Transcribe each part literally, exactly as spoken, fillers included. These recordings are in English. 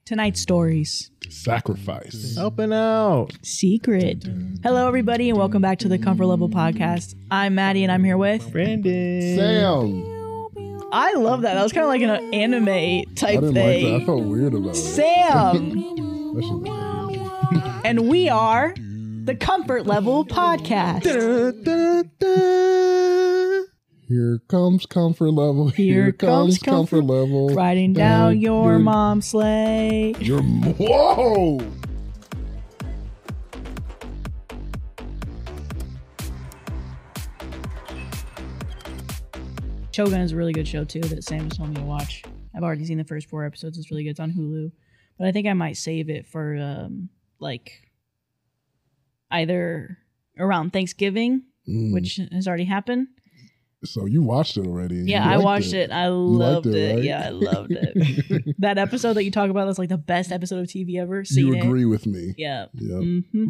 Tonight's stories. Sacrifice. Helping out. Secret. Hello, everybody, and welcome back to the Comfort Level Podcast. I'm Maddie, and I'm here with Brandon. Sam. I love that. That was kind of like an anime I type didn't thing. like that. I felt weird about it. Sam. That shit was weird. And we are the Comfort Level Podcast. Da, da, da. Here comes comfort level. Here Here, comes comes comfort, comfort- level. Riding down And your you're- mom's sleigh. You're whoa. Shogun is a really good show, too, that Sam just told me to watch. I've already seen the first four episodes. It's really good. It's on Hulu. But I think I might save it for, um, like, either around Thanksgiving, Mm. which has already happened. So you watched it already. and Yeah, you I liked watched it. I liked loved it, it. right? Yeah, I loved it. That episode that you talk about, that's like the best episode of T V ever. Seen You it. agree with me. Yeah. Yeah. hmm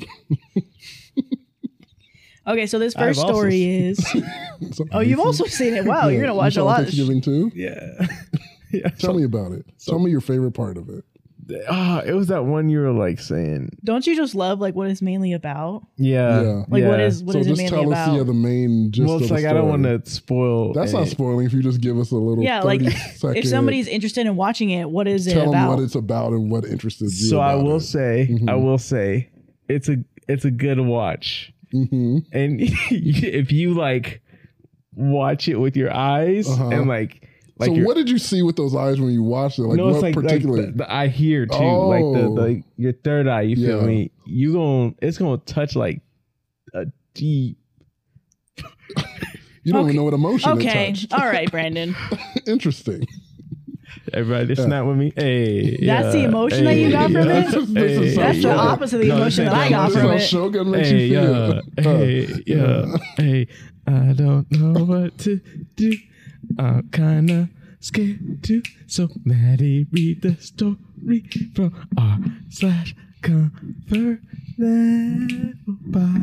Okay, so this I've first also story seen- is. So Oh, you've you- also seen it. Wow, Yeah, you're gonna you watch saw a lot. Of sh- Thanksgiving too. Yeah. yeah. Tell me about it. Tell me your favorite part of it. Ah, it was that one you were like saying. Don't you just love like what it's mainly about? Yeah. Yeah. Like yeah. what is what so is it just mainly tell about? us yeah, the main gist Well, of it's the like I don't story. want to spoil. That's not any- spoiling if you just give us a little Yeah, like, thirty second. if somebody's interested in watching it, what is it tell them about? what it's about and what interested you. So I about will it. say, I Mhm. will say, it's a it's a good watch, Mhm. and if you like watch it with your eyes Uh-huh. and like like so your, what did you see with those eyes when you watched it? Like no, what it's like, like particularly? the, the eye here too, like the, Oh. the your third eye. You feel Yeah. me? You gon' it's gonna touch like a deep. you don't Okay. even know what emotion Okay, it touched. all right, Brandon. Interesting. Everybody, just snap with me. Hey, That's the yeah, emotion that you hey, got from yeah, it? This is- this is hey, so That's the yeah. opposite of the No, emotion this that I ain't got This is from how it. Shogun makes Hey, you feel. yeah, Uh, hey, yeah, hey, I don't know what to do. I'm kinda scared too. So Maddie, read the story from r slash comfort level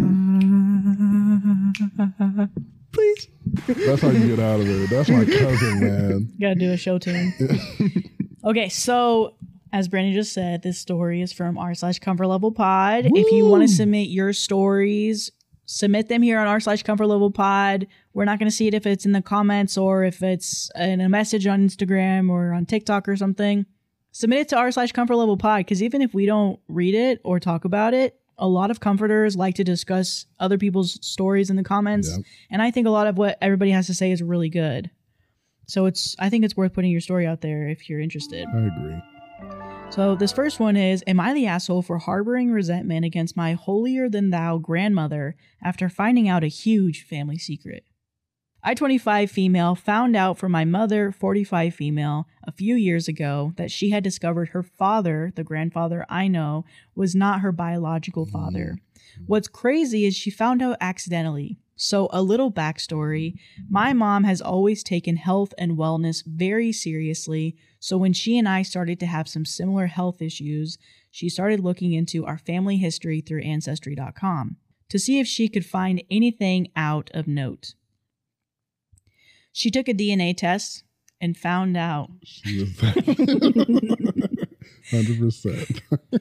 pod. Please. That's how you get out of it. That's my cousin, man. Gotta do a show tune. Okay, so as Brandon just said, this story is from r slash comfort level pod. If you want to submit your stories, submit them here on r slash comfort level pod. We're not going to see it if it's in the comments or if it's in a message on Instagram or on TikTok or something. Submit it to r slash comfort level pod, because even if we don't read it or talk about it, a lot of comforters like to discuss other people's stories in the comments. Yep. And I think a lot of what everybody has to say is really good. So it's I think it's worth putting your story out there if you're interested. I agree. So this first one is, am I the asshole for harboring resentment against my holier-than-thou grandmother after finding out a huge family secret? I, twenty-five female, found out from my mother, forty-five female, a few years ago that she had discovered her father, the grandfather I know, was not her biological father. What's crazy is she found out accidentally. So a little backstory, my mom has always taken health and wellness very seriously, so when she and I started to have some similar health issues, she started looking into our family history through Ancestry dot com to see if she could find anything out of note. She took a D N A test and found out. She was that. one hundred percent.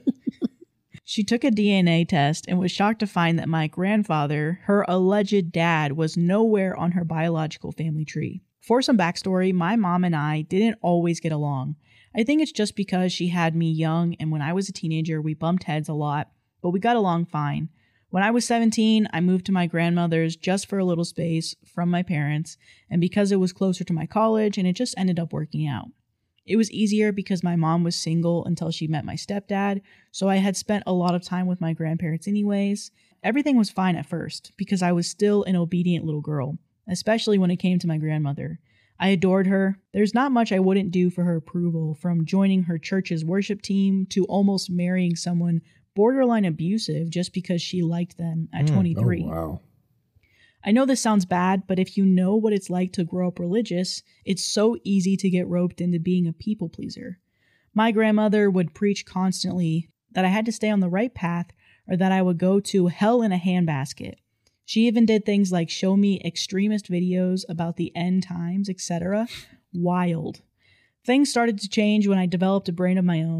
She took a D N A test and was shocked to find that my grandfather, her alleged dad, was nowhere on her biological family tree. For some backstory, my mom and I didn't always get along. I think it's just because she had me young, and when I was a teenager, we bumped heads a lot, but we got along fine. When I was seventeen, I moved to my grandmother's just for a little space from my parents, and because it was closer to my college, and it just ended up working out. It was easier because my mom was single until she met my stepdad, so I had spent a lot of time with my grandparents anyways. Everything was fine at first because I was still an obedient little girl, especially when it came to my grandmother. I adored her. There's not much I wouldn't do for her approval, from joining her church's worship team to almost marrying someone borderline abusive just because she liked them at Mm, twenty-three. Oh, wow. I know this sounds bad, but if you know what it's like to grow up religious, it's so easy to get roped into being a people pleaser. My grandmother would preach constantly that I had to stay on the right path or that I would go to hell in a handbasket. She even did things like show me extremist videos about the end times, et cetera. Wild. Things started to change when I developed a brain of my own.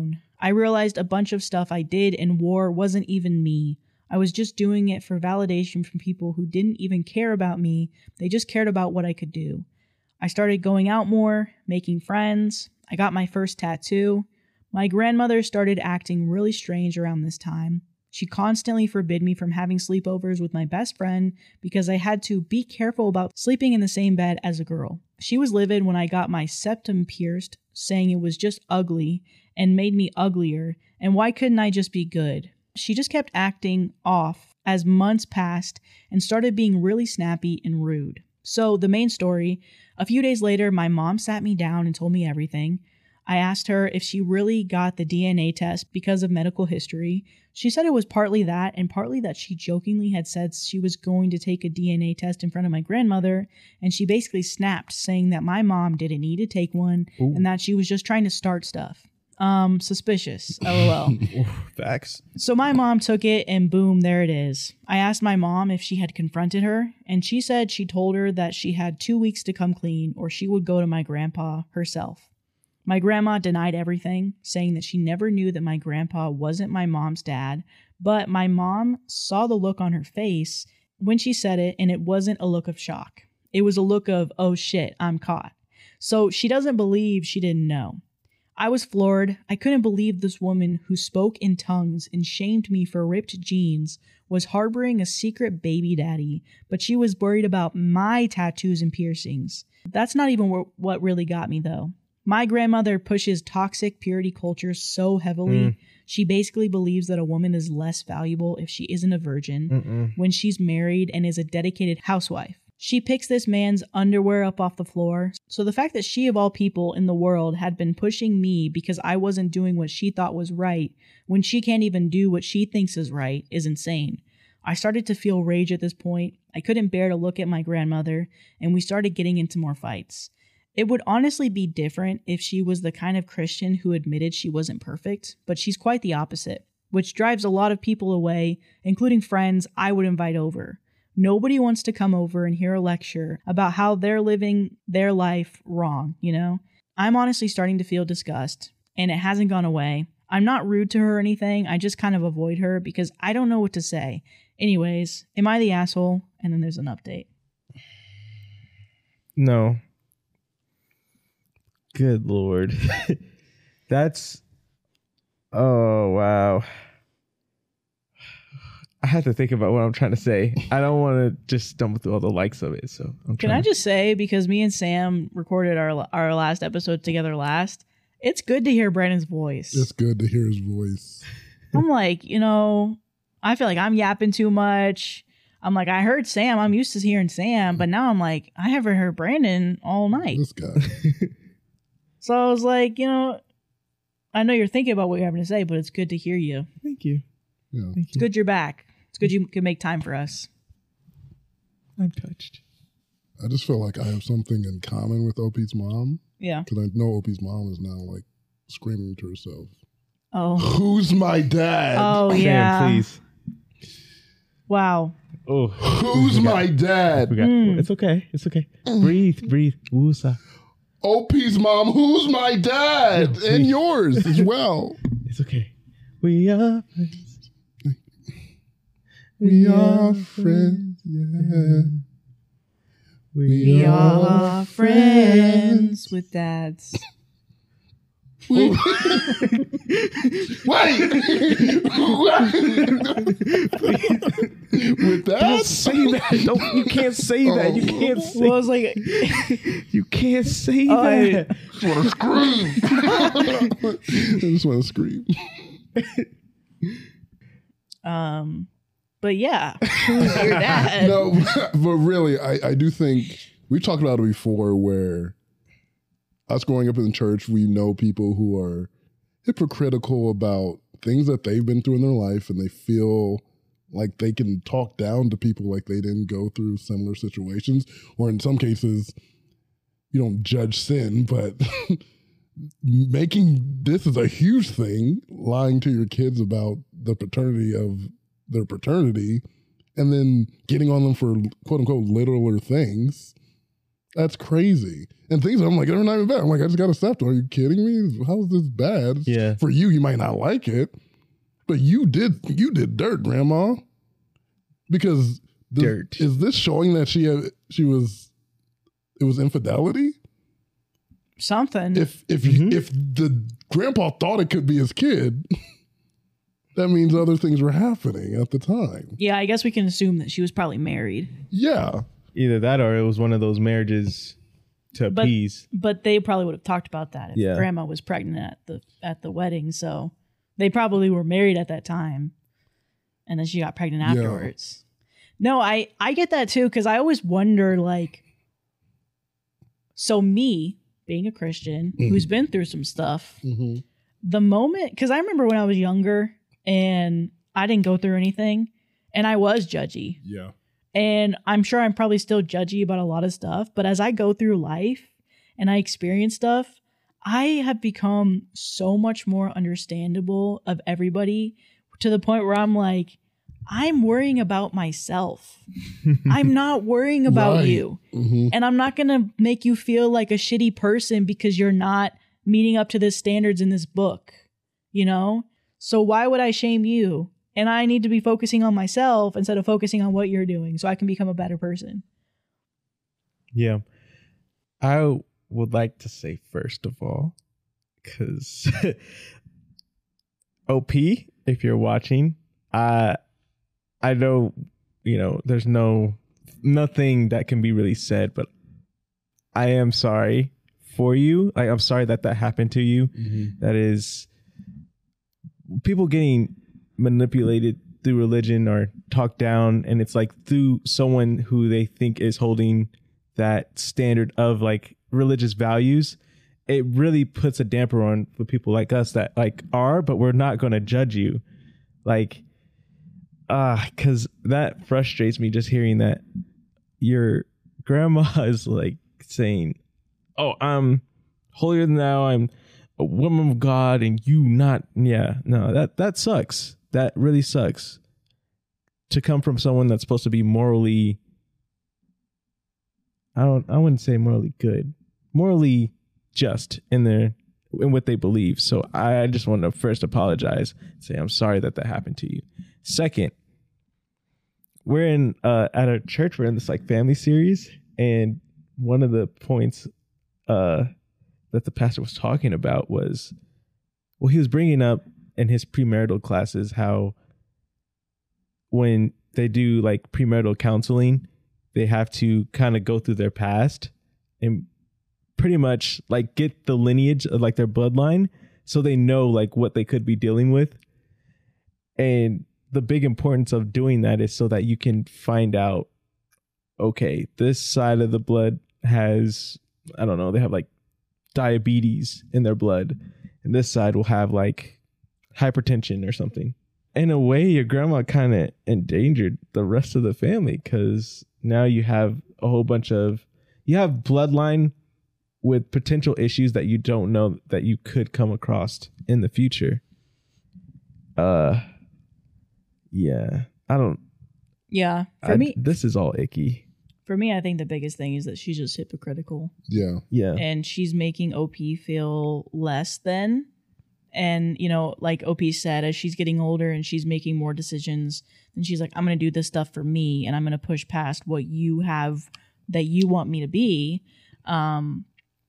I realized a bunch of stuff I did and wore wasn't even me. I was just doing it for validation from people who didn't even care about me. They just cared about what I could do. I started going out more, making friends. I got my first tattoo. My grandmother started acting really strange around this time. She constantly forbid me from having sleepovers with my best friend because I had to be careful about sleeping in the same bed as a girl. She was livid when I got my septum pierced, saying it was just ugly and made me uglier, and why couldn't I just be good? She just kept acting off as months passed and started being really snappy and rude. So the main story, a few days later, my mom sat me down and told me everything. I asked her if she really got the D N A test because of medical history. She said it was partly that and partly that she jokingly had said she was going to take a D N A test in front of my grandmother, and she basically snapped saying that my mom didn't need to take one Ooh. And that she was just trying to start stuff. Um, suspicious, lol. Facts. So my mom took it and boom, there it is. I asked my mom if she had confronted her, and she said she told her that she had two weeks to come clean or she would go to my grandpa herself. My grandma denied everything, saying that she never knew that my grandpa wasn't my mom's dad, but my mom saw the look on her face when she said it, and it wasn't a look of shock. It was a look of, oh shit, I'm caught. So she doesn't believe she didn't know. I was floored. I couldn't believe this woman who spoke in tongues and shamed me for ripped jeans was harboring a secret baby daddy, but she was worried about my tattoos and piercings. That's not even wh- what really got me though. My grandmother pushes toxic purity culture so heavily, mm. she basically believes that a woman is less valuable if she isn't a virgin Mm-mm. when she's married and is a dedicated housewife. She picks this man's underwear up off the floor. So the fact that she of all people in the world had been pushing me because I wasn't doing what she thought was right when she can't even do what she thinks is right is insane. I started to feel rage at this point. I couldn't bear to look at my grandmother, and we started getting into more fights. It would honestly be different if she was the kind of Christian who admitted she wasn't perfect, but she's quite the opposite, which drives a lot of people away, including friends I would invite over. Nobody wants to come over and hear a lecture about how they're living their life wrong, you know? I'm honestly starting to feel disgust, and it hasn't gone away. I'm not rude to her or anything, I just kind of avoid her because I don't know what to say. Anyways, am I the asshole? And then there's an update. No. Good Lord. That's... Oh, wow. I had to think about what I'm trying to say. I don't want to just stumble through all the likes of it. So I'm Can I just say, because me and Sam recorded our our last episode together last, it's good to hear Brandon's voice. It's good to hear his voice. I'm like, you know, I feel like I'm yapping too much. I'm like, I heard Sam. I'm used to hearing Sam. But now I'm like, I haven't heard Brandon all night. This guy. So I was like, you know, I know you're thinking about what you're having to say, but it's good to hear you. Thank you. Yeah. Thank it's you. Good you're back. It's good you can make time for us. I'm touched. I just feel like I have something in common with Opie's mom. Yeah. Because I know Opie's mom is now like screaming to herself. Oh. Who's my dad? Oh, yeah. Sam, please. Wow. Oh. Who's my dad? Mm. It's okay. It's okay. Mm. Breathe, breathe. Woosa. Opie's mom, who's my dad? No, and yours as well. It's okay. We are friends. We are friends, yeah. We, we are friends with dads. Wait! With that? Don't say that. Don't, you can't say oh. that. You can't say well, I was like, you can't say oh, that. I just want to scream. I just want to scream. Um, but yeah, who's your dad? No, but really, I, I do think we've talked about it before where us growing up in the church, we know people who are hypocritical about things that they've been through in their life, and they feel like they can talk down to people like they didn't go through similar situations. Or in some cases, you don't judge sin, but making this is a huge thing, lying to your kids about the paternity of their paternity, and then getting on them for quote unquote littler things. That's crazy. And things I'm like, they're not even bad. I'm like, I just got to stop. Are you kidding me? How is this bad? Yeah. For you, you might not like it, but you did you did dirt, Grandma. Because this, Dirt. Is this showing that she had she was it was infidelity? Something. If if Mhm. if the grandpa thought it could be his kid, that means other things were happening at the time. Yeah, I guess we can assume that she was probably married. Yeah. Either that or it was one of those marriages to But- appease. But they probably would have talked about that if Yeah. grandma was pregnant at the at the wedding. So they probably were married at that time. And then she got pregnant Yeah. afterwards. No, I, I get that too, because I always wonder, like, so me being a Christian Mhm. who's been through some stuff, Mm-hmm. the moment, because I remember when I was younger and I didn't go through anything and I was judgy. Yeah. And I'm sure I'm probably still judgy about a lot of stuff. But as I go through life and I experience stuff, I have become so much more understandable of everybody to the point where I'm like, I'm worrying about myself. I'm not worrying about Right. you. Mm-hmm. And I'm not going to make you feel like a shitty person because you're not meeting up to the standards in this book, you know? So why would I shame you? And I need to be focusing on myself instead of focusing on what you're doing so I can become a better person. Yeah. I would like to say, first of all, because O P, if you're watching, uh, I know, you know, there's no, nothing that can be really said, but I am sorry for you. Like, I'm sorry that that happened to you. Mm-hmm. That is, people getting manipulated through religion or talked down, and it's like through someone who they think is holding that standard of like religious values. It really puts a damper on for people like us that like are, but we're not going to judge you. Like, ah, uh, because that frustrates me just hearing that your grandma is like saying, "Oh, I'm holier than thou. I'm a woman of God, and you not." Yeah, no, that that sucks. That really sucks. To come from someone that's supposed to be morally, I don't, I wouldn't say morally good, morally just in their in what they believe. So I just want to first apologize, say I'm sorry that that happened to you. Second, we're in uh, at a church. We're in this like family series, and one of the points uh, that the pastor was talking about was, well, he was bringing up in his premarital classes how when they do like premarital counseling, they have to kind of go through their past and pretty much like get the lineage of like their bloodline so they know like what they could be dealing with. And the big importance of doing that is so that you can find out, okay, this side of the blood has, I don't know, they have like diabetes in their blood, and this side will have like hypertension or something. In a way, your grandma kind of endangered the rest of the family, because now you have a whole bunch of, you have bloodline with potential issues that you don't know that you could come across in the future. Uh, yeah, I don't. Yeah. For I, me, this is all icky. for me, I think the biggest thing is that she's just hypocritical Yeah. Yeah, and she's making O P feel less than. And, you know, like O P said, as she's getting older and she's making more decisions, then she's like, I'm going to do this stuff for me, and I'm going to push past what you have that you want me to be. Um,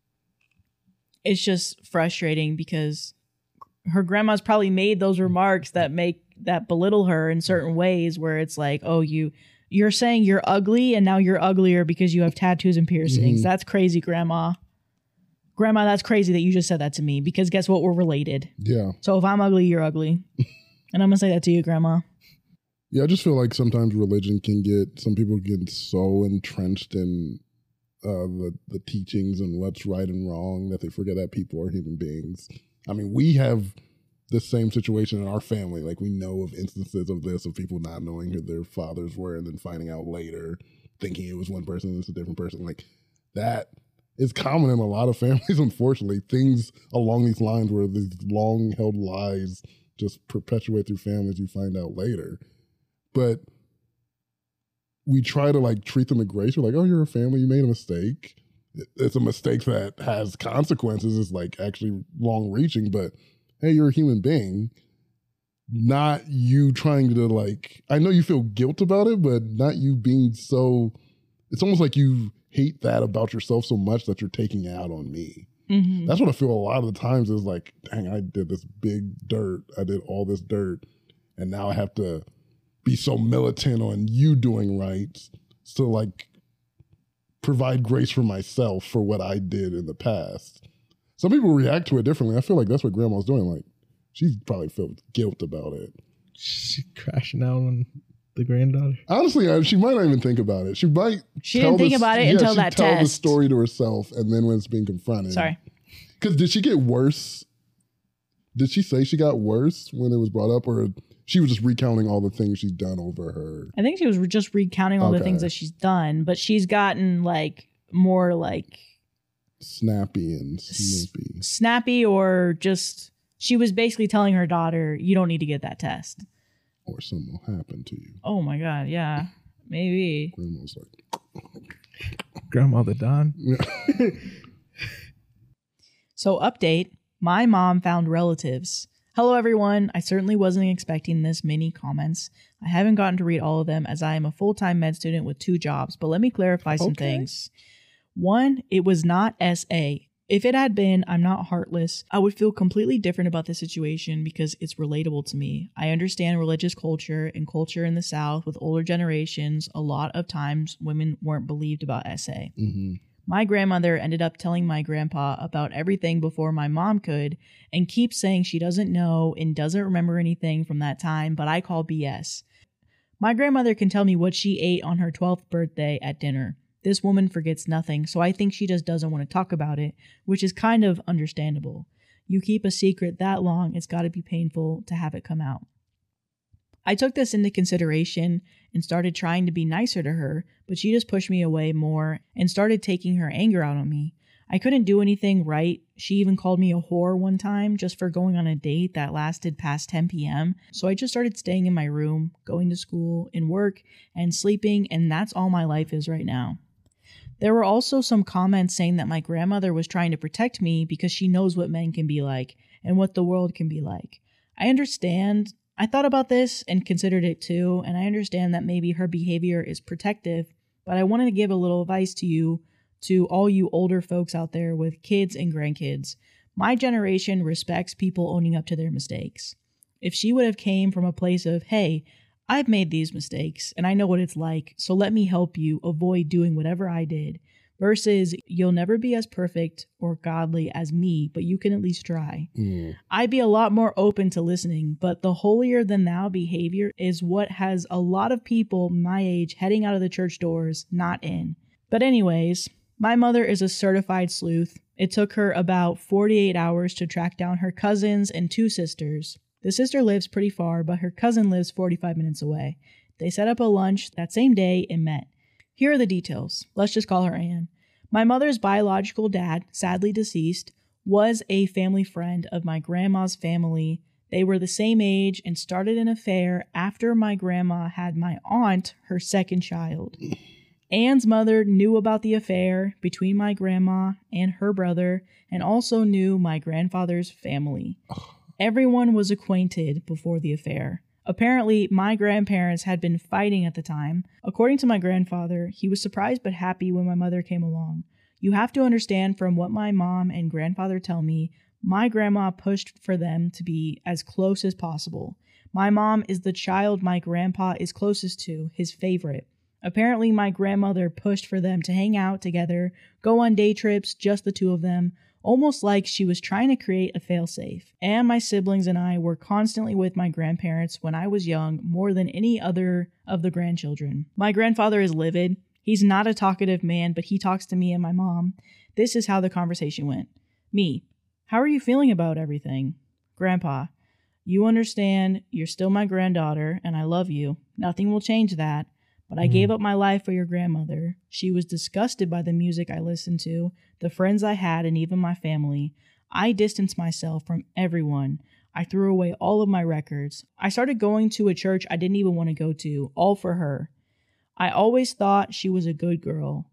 it's just frustrating because her grandma's probably made those remarks that make that belittle her in certain ways, where it's like, oh, you you're saying you're ugly and now you're uglier because you have tattoos and piercings. Mhm. That's crazy, grandma. Grandma, that's crazy that you just said that to me, because guess what? We're related. Yeah. So if I'm ugly, you're ugly. And I'm going to say that to you, grandma. Yeah, I just feel like sometimes religion can get, some people get so entrenched in uh, the, the teachings and what's right and wrong that they forget that people are human beings. I mean, we have the same situation in our family. Like, we know of instances of this, of people not knowing who their fathers were and then finding out later, thinking it was one person and it's a different person. Like, that is common in a lot of families, unfortunately. Things along these lines where these long-held lies just perpetuate through families, you find out later. But we try to like treat them with grace. We're like, oh, you're a family, you made a mistake. it's a mistake that has consequences. It's like actually long reaching, but hey, you're a human being. Not you trying to like, I know you feel guilt about it, but not you being so, it's almost like you hate that about yourself so much that you're taking it out on me. Mm-hmm. That's what I feel a lot of the times is like, dang, I did this big dirt. I did all this dirt. And now I have to be so militant on you doing right. So like, provide grace for myself for what I did in the past. Some people react to it differently. I feel like that's what grandma's doing. Like, she's probably felt guilt about it. She's crashing out on the granddaughter. Honestly, I, she might not even think about it. She might. She didn't think this, about it yeah, until that tell test. the story to herself, and then when it's being confronted. Sorry. Because did she get worse? Did she say she got worse when it was brought up, or she was just recounting all the things she's done over her? I think she was just recounting all Okay. the things that she's done, but she's gotten like more like snappy and snippy. S- snappy, or just she was basically telling her daughter, "You don't need to get that test." Or something will happen to you. Oh my God, yeah, maybe. Grandma's like, Grandmother Don. So, update: my mom found relatives. Hello, everyone. I certainly wasn't expecting this many comments. I haven't gotten to read all of them as I am a full-time med student with two jobs, but let me clarify some Okay. things. One, it was not S A. If it had been, I'm not heartless, I would feel completely different about the situation because it's relatable to me. I understand religious culture and culture in the South with older generations. A lot of times women weren't believed about S A. mm-hmm. My grandmother ended up telling my grandpa about everything before my mom could and keeps saying she doesn't know and doesn't remember anything from that time, but I call B S. My grandmother can tell me what she ate on her twelfth birthday at dinner. This woman forgets nothing, so I think she just doesn't want to talk about it, which is kind of understandable. You keep a secret that long, it's got to be painful to have it come out. I took this into consideration and started trying to be nicer to her, but she just pushed me away more and started taking her anger out on me. I couldn't do anything right. She even called me a whore one time just for going on a date that lasted past ten p.m. So I just started staying in my room, going to school and work and sleeping, and that's all my life is right now. There were also some comments saying that my grandmother was trying to protect me because she knows what men can be like and what the world can be like. I understand. I thought about this and considered it too, and I understand that maybe her behavior is protective, but I wanted to give a little advice to you, to all you older folks out there with kids and grandkids. My generation respects people owning up to their mistakes. If she would have came from a place of, hey, I've made these mistakes and I know what it's like, so let me help you avoid doing whatever I did, versus you'll never be as perfect or godly as me, but you can at least try. Mm. I'd be a lot more open to listening, but the holier than thou behavior is what has a lot of people my age heading out of the church doors, not in. But anyways, my mother is a certified sleuth. It took her about forty-eight hours to track down her cousins and two sisters. The sister lives pretty far, but her cousin lives forty-five minutes away. They set up a lunch that same day and met. Here are the details. Let's just call her Anne. My mother's biological dad, sadly deceased, was a family friend of my grandma's family. They were the same age and started an affair after my grandma had my aunt, her second child. Anne's mother knew about the affair between my grandma and her brother and also knew my grandfather's family. Everyone was acquainted before the affair. Apparently, my grandparents had been fighting at the time. According to my grandfather, he was surprised but happy when my mother came along. You have to understand from what my mom and grandfather tell me, my grandma pushed for them to be as close as possible. My mom is the child my grandpa is closest to, his favorite. Apparently, my grandmother pushed for them to hang out together, go on day trips, just the two of them, almost like she was trying to create a failsafe. And my siblings and I were constantly with my grandparents when I was young, more than any other of the grandchildren. My grandfather is livid. He's not a talkative man, but he talks to me and my mom. This is how the conversation went. Me: how are you feeling about everything? Grandpa: you understand, you're still my granddaughter, and I love you. Nothing will change that. But I mm. gave up my life for your grandmother. She was disgusted by the music I listened to, the friends I had, and even my family. I distanced myself from everyone. I threw away all of my records. I started going to a church I didn't even want to go to, all for her. I always thought she was a good girl.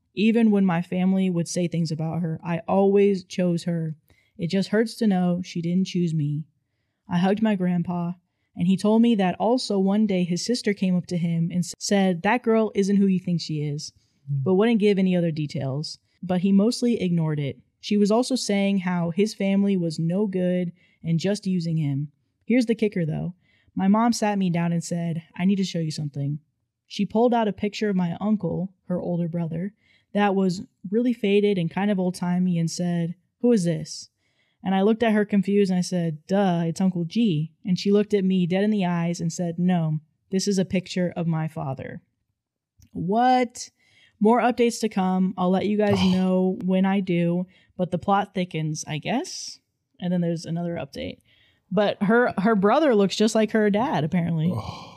Even when my family would say things about her, I always chose her. It just hurts to know she didn't choose me. I hugged my grandpa, and he told me that also one day his sister came up to him and said, that girl isn't who you think she is, but wouldn't give any other details. But he mostly ignored it. She was also saying how his family was no good and just using him. Here's the kicker, though. My mom sat me down and said, I need to show you something. She pulled out a picture of my uncle, her older brother, that was really faded and kind of old-timey and said, who is this? And I looked at her confused and I said, duh, it's Uncle G. And she looked at me dead in the eyes and said, no, this is a picture of my father. What? More updates to come. I'll let you guys know when I do, but the plot thickens, I guess. And then there's another update. But her her brother looks just like her dad, apparently. Oh.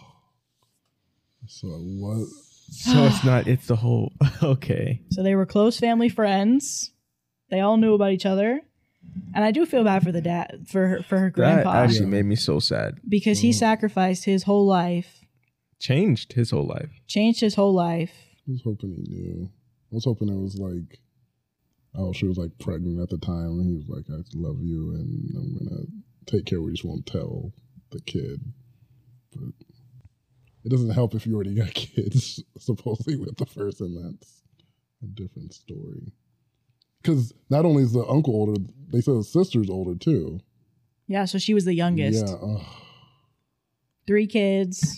So what? So it's not, it's the whole, okay. So they were close family friends. They all knew about each other. And I do feel bad for the dad, for her, for her grandpa. That actually made me so sad. Because he sacrificed his whole life. Changed his whole life. Changed his whole life. I was hoping he knew. I was hoping it was like, oh, she was like pregnant at the time. And he was like, I love you and I'm going to take care of you. Just won't tell the kid. But it doesn't help if you already got kids, supposedly, with the person. That's a different story. Because not only is the uncle older, they said the sister's older too. Yeah, so she was the youngest. Yeah. Ugh. Three kids.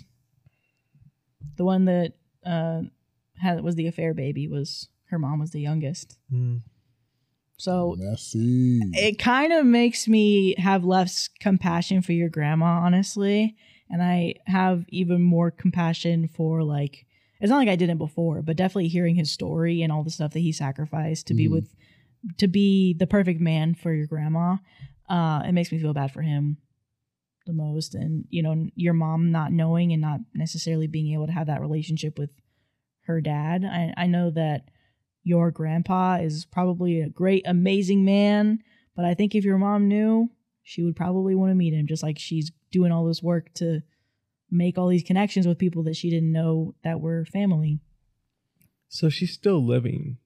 The one that uh, had was the affair baby was her mom was the youngest. Mm. So messy. It kind of makes me have less compassion for your grandma, honestly. And I have even more compassion for, like, it's not like I didn't before, but definitely hearing his story and all the stuff that he sacrificed to mm. be with, to be the perfect man for your grandma. Uh, it makes me feel bad for him the most. And, you know, your mom not knowing and not necessarily being able to have that relationship with her dad. I, I know that your grandpa is probably a great, amazing man, but I think if your mom knew, she would probably want to meet him, just like she's doing all this work to make all these connections with people that she didn't know that were family. So she's still living.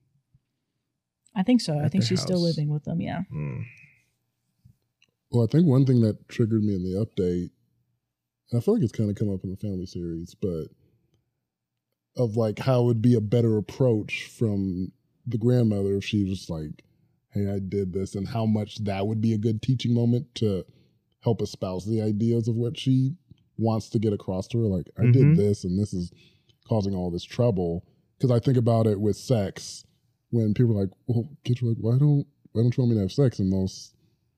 I think so. I think she's house. still still living with them. Yeah. Mm. Well, I think one thing that triggered me in the update, and I feel like it's kind of come up in the family series, but of like how it would be a better approach from the grandmother if she was like, hey, I did this, and how much that would be a good teaching moment to help espouse the ideas of what she wants to get across to her. Like, I mm-hmm. did this, and this is causing all this trouble. Because I think about it with sex, when people are like, well, kids are like, why don't, why don't you want me to have sex? And most,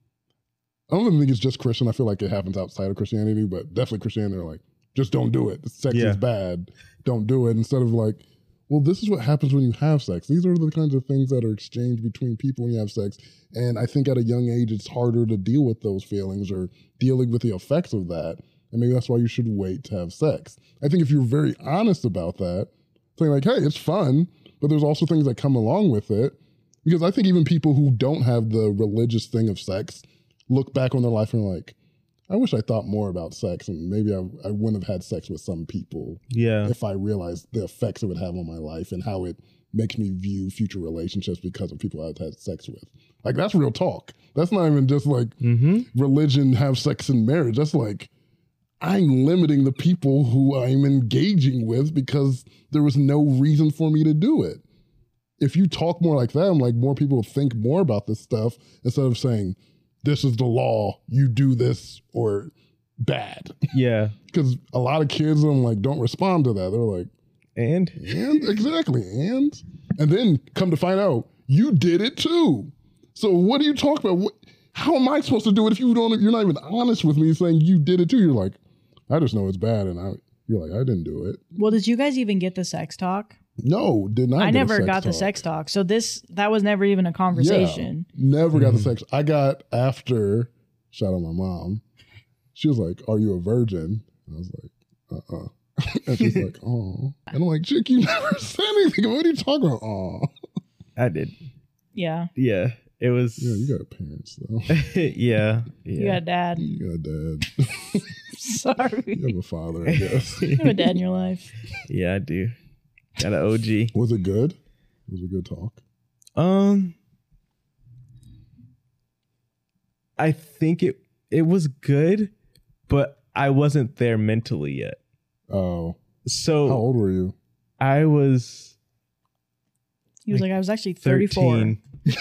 I don't even think it's just Christian. I feel like it happens outside of Christianity, but definitely Christianity are like, just don't do it. Sex yeah. is bad. Don't do it. Instead of like, well, this is what happens when you have sex. These are the kinds of things that are exchanged between people when you have sex. And I think at a young age, it's harder to deal with those feelings or dealing with the effects of that. And maybe that's why you should wait to have sex. I think if you're very honest about that, saying like, hey, it's fun, but there's also things that come along with it. Because I think even people who don't have the religious thing of sex look back on their life and are like, I wish I thought more about sex, and maybe I, I wouldn't have had sex with some people yeah. if I realized the effects it would have on my life and how it makes me view future relationships because of people I've had sex with. Like, that's real talk. That's not even just like mm-hmm. religion, have sex in marriage. That's like, I'm limiting the people who I'm engaging with because there was no reason for me to do it. If you talk more like that, I'm like, more people will think more about this stuff instead of saying, this is the law, you do this or bad. Yeah. Because a lot of kids, I'm like, don't respond to that. They're like, and? And? Exactly. And? And then come to find out, you did it too. So what are you talking about? What, how am I supposed to do it if you don't, you're not even honest with me saying you did it too? You're like, I just know it's bad. And I, you're like, I didn't do it. Well, did you guys even get the sex talk? No, did not. I get never a sex got talk. the sex talk. So this, that was never even a conversation. Yeah, never got mm-hmm. the sex. I got after, shout out my mom. She was like, are you a virgin? I was like, uh-uh. And she's like, oh. And I'm like, chick, you never said anything. What are you talking about? Oh. I did. Yeah. Yeah. It was. Yeah, you got parents, though. yeah, yeah. You got a dad. You got a dad. Sorry. You have a father, I guess. You have a dad in your life. Yeah, I do. Got an O G. Was it good? It was a good talk. Um, I think it it was good, but I wasn't there mentally yet. Oh, So how old were you? I was He was Like like, I was actually thirty-four. thirteen.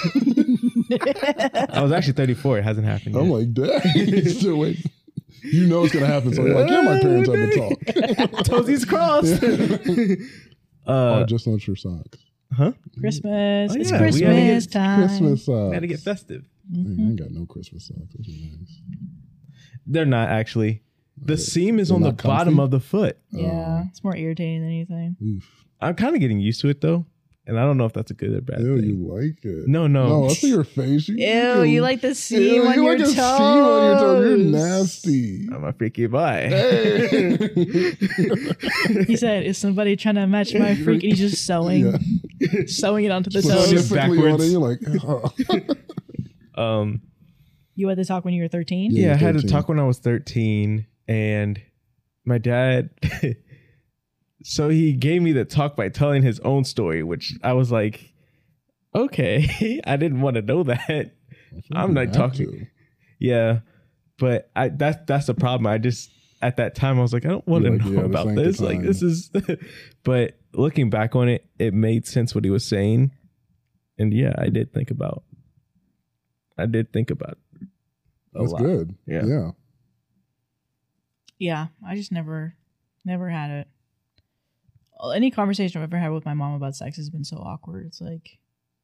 I was actually thirty-four. It hasn't happened yet. I'm like, dang, he's still waiting. You know it's gonna happen, so you're like, yeah, my parents have a talk. Toesies crossed. Oh, uh, just not your socks. huh? Christmas. Oh, It's yeah, we gotta Christmas get time. Christmas socks. I had to get festive. Man, I ain't got no Christmas socks. Those are nice. They're not actually. The seam is They're on the not comfy? bottom of the foot. Yeah, it's more irritating than anything. Oof. I'm kind of getting used to it though, and I don't know if that's a good or bad Ew, thing. you like it? No, no. No, I see your face. You, Ew, you like the seam Ew, on you your like a toes. seam on your toes. You're nasty. I'm a freaky boy. Hey. Uh, He said, "Is somebody trying to match my freak?" And he's just sewing, Yeah. sewing it onto the Specific- toes. Specifically on it, backwards. you're like, oh. Um, You had to talk when you were thirteen. Yeah. yeah, I had to thirteen. talk when I was thirteen, and my dad. So he gave me the talk by telling his own story, which I was like, okay, I didn't want to know that. I'm You not have talking. to. Yeah, but I that's that's the problem. I just at that time I was like, I don't want to You're like, know yeah, this about ain't the this. Like time. this is, but looking back on it, it made sense what he was saying, and yeah, I did think about. I did think about. It a That's lot. good. Yeah. Yeah. Yeah, I just never, never had it. Any conversation I've ever had with my mom about sex has been so awkward. It's like,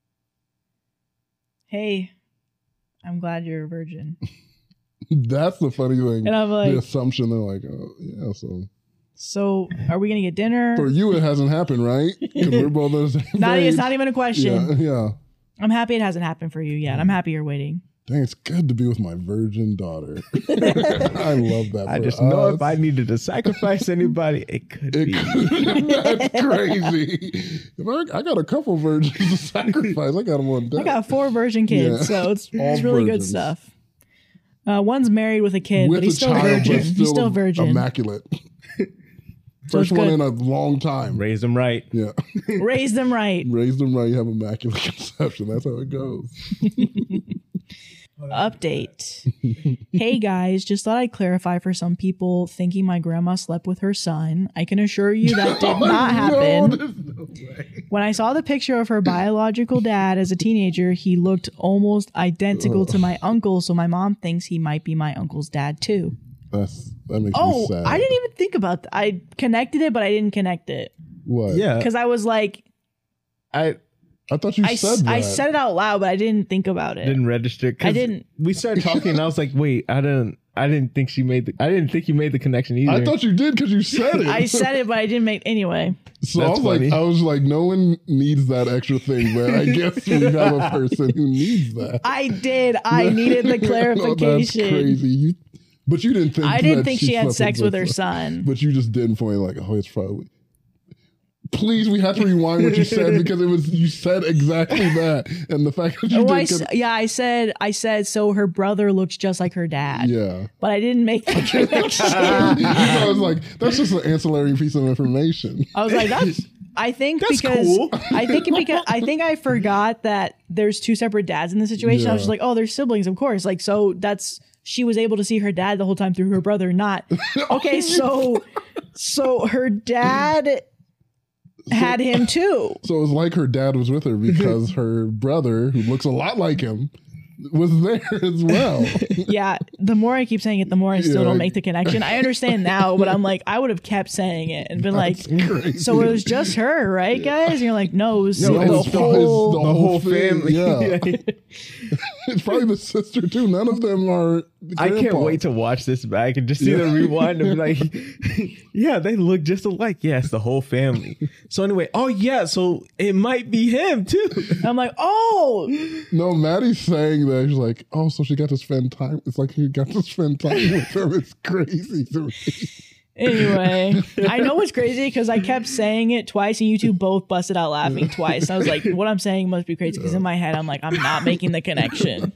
hey, I'm glad you're a virgin. That's the funny thing. And I'm like, the assumption they're like, oh, yeah, so. so are we going to get dinner? For you, it hasn't happened, right? Because we're both in the same Not, age. it's not even a question. Yeah, yeah. I'm happy it hasn't happened for you yet. I'm happy you're waiting. Dang, it's good to be with my virgin daughter. I love that. I for just know us. if I needed to sacrifice anybody, it could It be. could, that's crazy. If I, I got a couple virgins to sacrifice. I got them on deck. I got four virgin kids, Yeah. so it's, All it's really virgins. good stuff. Uh, one's married with a kid, With but he's a still child, virgin. but He's still virgin. immaculate. So First it's one good. in a long time. Raise them right. Yeah. Raise them right. Raise them right, you have immaculate conception. That's how it goes. Update. Hey guys, just thought I'd clarify for some people thinking my grandma slept with her son. I can assure you that did not happen. No, there's no way. When I saw the picture of her biological dad as a teenager, he looked almost identical to my uncle, so my mom thinks he might be my uncle's dad too. That's, that makes me Oh, sad. I didn't even think about that. I connected it, but I didn't connect it. What? Yeah, Because I was like, I I thought you I, said s- that. I said it out loud, but I didn't think about it. didn't register. 'cause I didn't. We started talking, and I was like, "Wait, I didn't. I didn't think she made the. I didn't think you made the connection either." I thought you did because you said it. I said it, but I didn't make anyway. So I That's was funny. like, I was like, no one needs that extra thing, but I guess we have a person who needs that. I did. I needed the No, that's clarification. crazy. You, but you didn't think. I didn't that think she had slept sex with her her son. But you just didn't point like, oh, it's probably. Please, we have to rewind what you said because it was you said exactly that, and the fact that you Oh, I did. s- yeah, I said, I said, so her brother looks just like her dad. Yeah. But I didn't make the connection. I was like, that's just an ancillary piece of information. I was like, that's. I think That's because cool. I think it because I think I forgot that there's two separate dads in the situation. I was Yeah. just like, oh, they're siblings, of course. Like, so that's she was able to see her dad the whole time through her brother. Not okay. So, so her dad had him too. So it was like her dad was with her because her brother, who looks a lot like him, was there as well. Yeah. The more I keep saying it, the more I still Yeah. don't make the connection. I understand now, but I'm like, I would have kept saying it and been like, Crazy. so it was just her, right, guys? And you're like, no, it was No, the, it's whole. it's the the whole thing, family. yeah. It's probably the sister too. None of them are. The I can't grandpa. wait to watch this back and just see the rewind and be like, yeah, they look just alike. Yes, the whole family. So anyway, oh yeah, so it might be him too. I'm like, oh, No, Maddie's saying that she's like, oh, so she got to spend time. It's like she got to spend time with her. It's crazy to me. anyway. I know what's crazy because I kept saying it twice and you two both busted out laughing twice. I was like, what I'm saying must be crazy because in my head, I'm like, I'm not making the connection.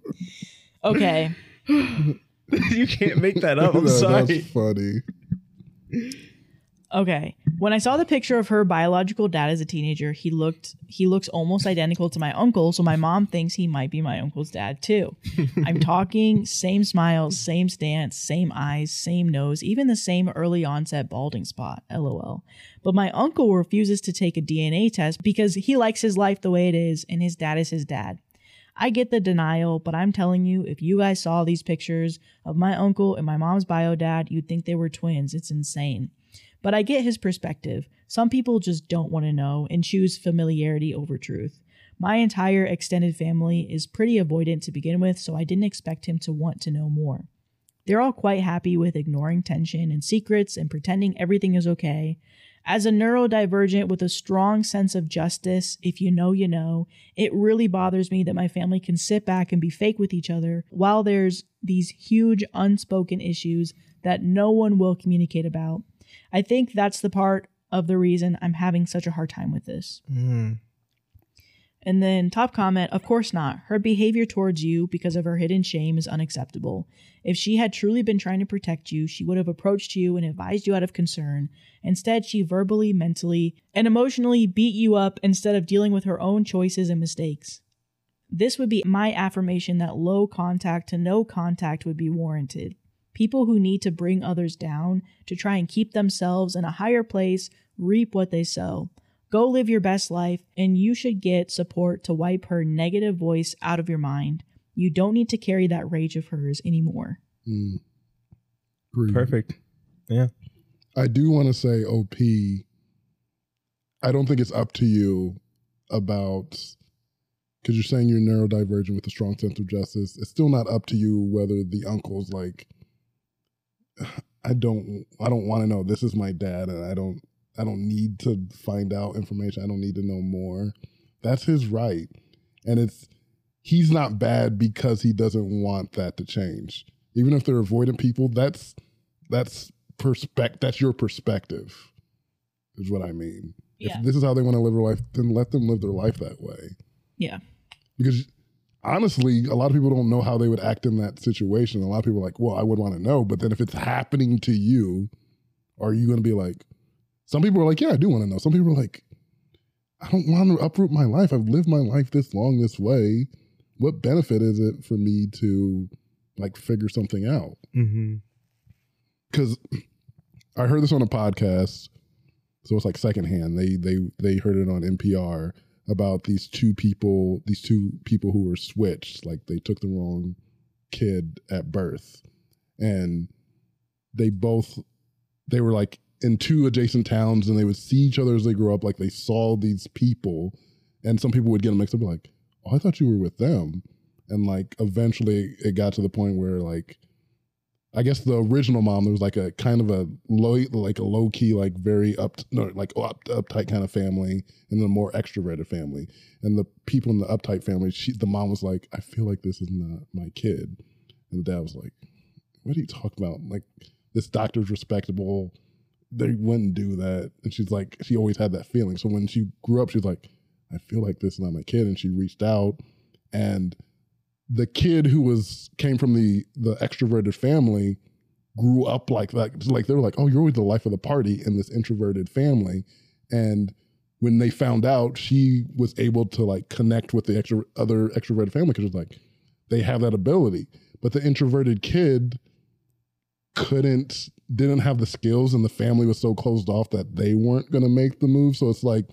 Okay. You can't make that up. I'm That- sorry. That's funny. Okay. When I saw the picture of her biological dad as a teenager, he looked he looks almost identical to my uncle, so my mom thinks he might be my uncle's dad too. I'm talking same smile, same stance, same eyes, same nose, even the same early onset balding spot. LOL. But my uncle refuses to take a D N A test because he likes his life the way it is and his dad is his dad. I get the denial, but I'm telling you, if you guys saw these pictures of my uncle and my mom's bio dad, you'd think they were twins. It's insane. But I get his perspective. Some people just don't want to know and choose familiarity over truth. My entire extended family is pretty avoidant to begin with, so I didn't expect him to want to know more. They're all quite happy with ignoring tension and secrets and pretending everything is okay. As a neurodivergent with a strong sense of justice, if you know, you know, it really bothers me that my family can sit back and be fake with each other while there's these huge unspoken issues that no one will communicate about. I think that's the part of the reason I'm having such a hard time with this. Mm. And then top comment, of course not. Her behavior towards you because of her hidden shame is unacceptable. If she had truly been trying to protect you, she would have approached you and advised you out of concern. Instead, she verbally, mentally, and emotionally beat you up instead of dealing with her own choices and mistakes. This would be my affirmation that low contact to no contact would be warranted. People who need to bring others down to try and keep themselves in a higher place reap what they sow. Go live your best life, and you should get support to wipe her negative voice out of your mind. You don't need to carry that rage of hers anymore. Mm. Perfect. Yeah. I do want to say, O P, I don't think it's up to you about, because you're saying you're neurodivergent with a strong sense of justice. It's still not up to you whether the uncle's like, I don't, I don't want to know. This is my dad, and I don't, I don't need to find out information. I don't need to know more. That's his right, and it's he's not bad because he doesn't want that to change. Even if they're avoidant people, that's that's perspective. That's your perspective, is what I mean. Yeah. If this is how they want to live their life, then let them live their life that way. Yeah. Because honestly, a lot of people don't know how they would act in that situation. A lot of people are like, well, I would want to know. But then if it's happening to you, are you going to be like, some people are like, yeah, I do want to know. Some people are like, I don't want to uproot my life. I've lived my life this long this way. What benefit is it for me to like figure something out? Because mm-hmm. I heard this on a podcast, so it's like secondhand. They they they heard it on N P R about these two people, these two people who were switched, like they took the wrong kid at birth, and they both they were like in two adjacent towns, and they would see each other as they grew up. Like they saw these people, and some people would get them mixed up, like, oh, I thought you were with them. And like eventually it got to the point where like, I guess the original mom, there was like a kind of a low, like a low key, like very up, no, like up, uptight kind of family, and then a more extroverted family. And the people in the uptight family, she, the mom was like, I feel like this is not my kid. And the dad was like, what are you talking about? Like, this doctor's respectable. They wouldn't do that. And she's like, she always had that feeling. So when she grew up, she's like, I feel like this is not my kid. And she reached out, and the kid who was came from the the extroverted family grew up like that. Like they were like, oh, you're always the life of the party in this introverted family. And when they found out, she was able to like connect with the extra other extroverted family, because it's like they have that ability. But the introverted kid couldn't, didn't have the skills, and the family was so closed off that they weren't going to make the move. So it's like,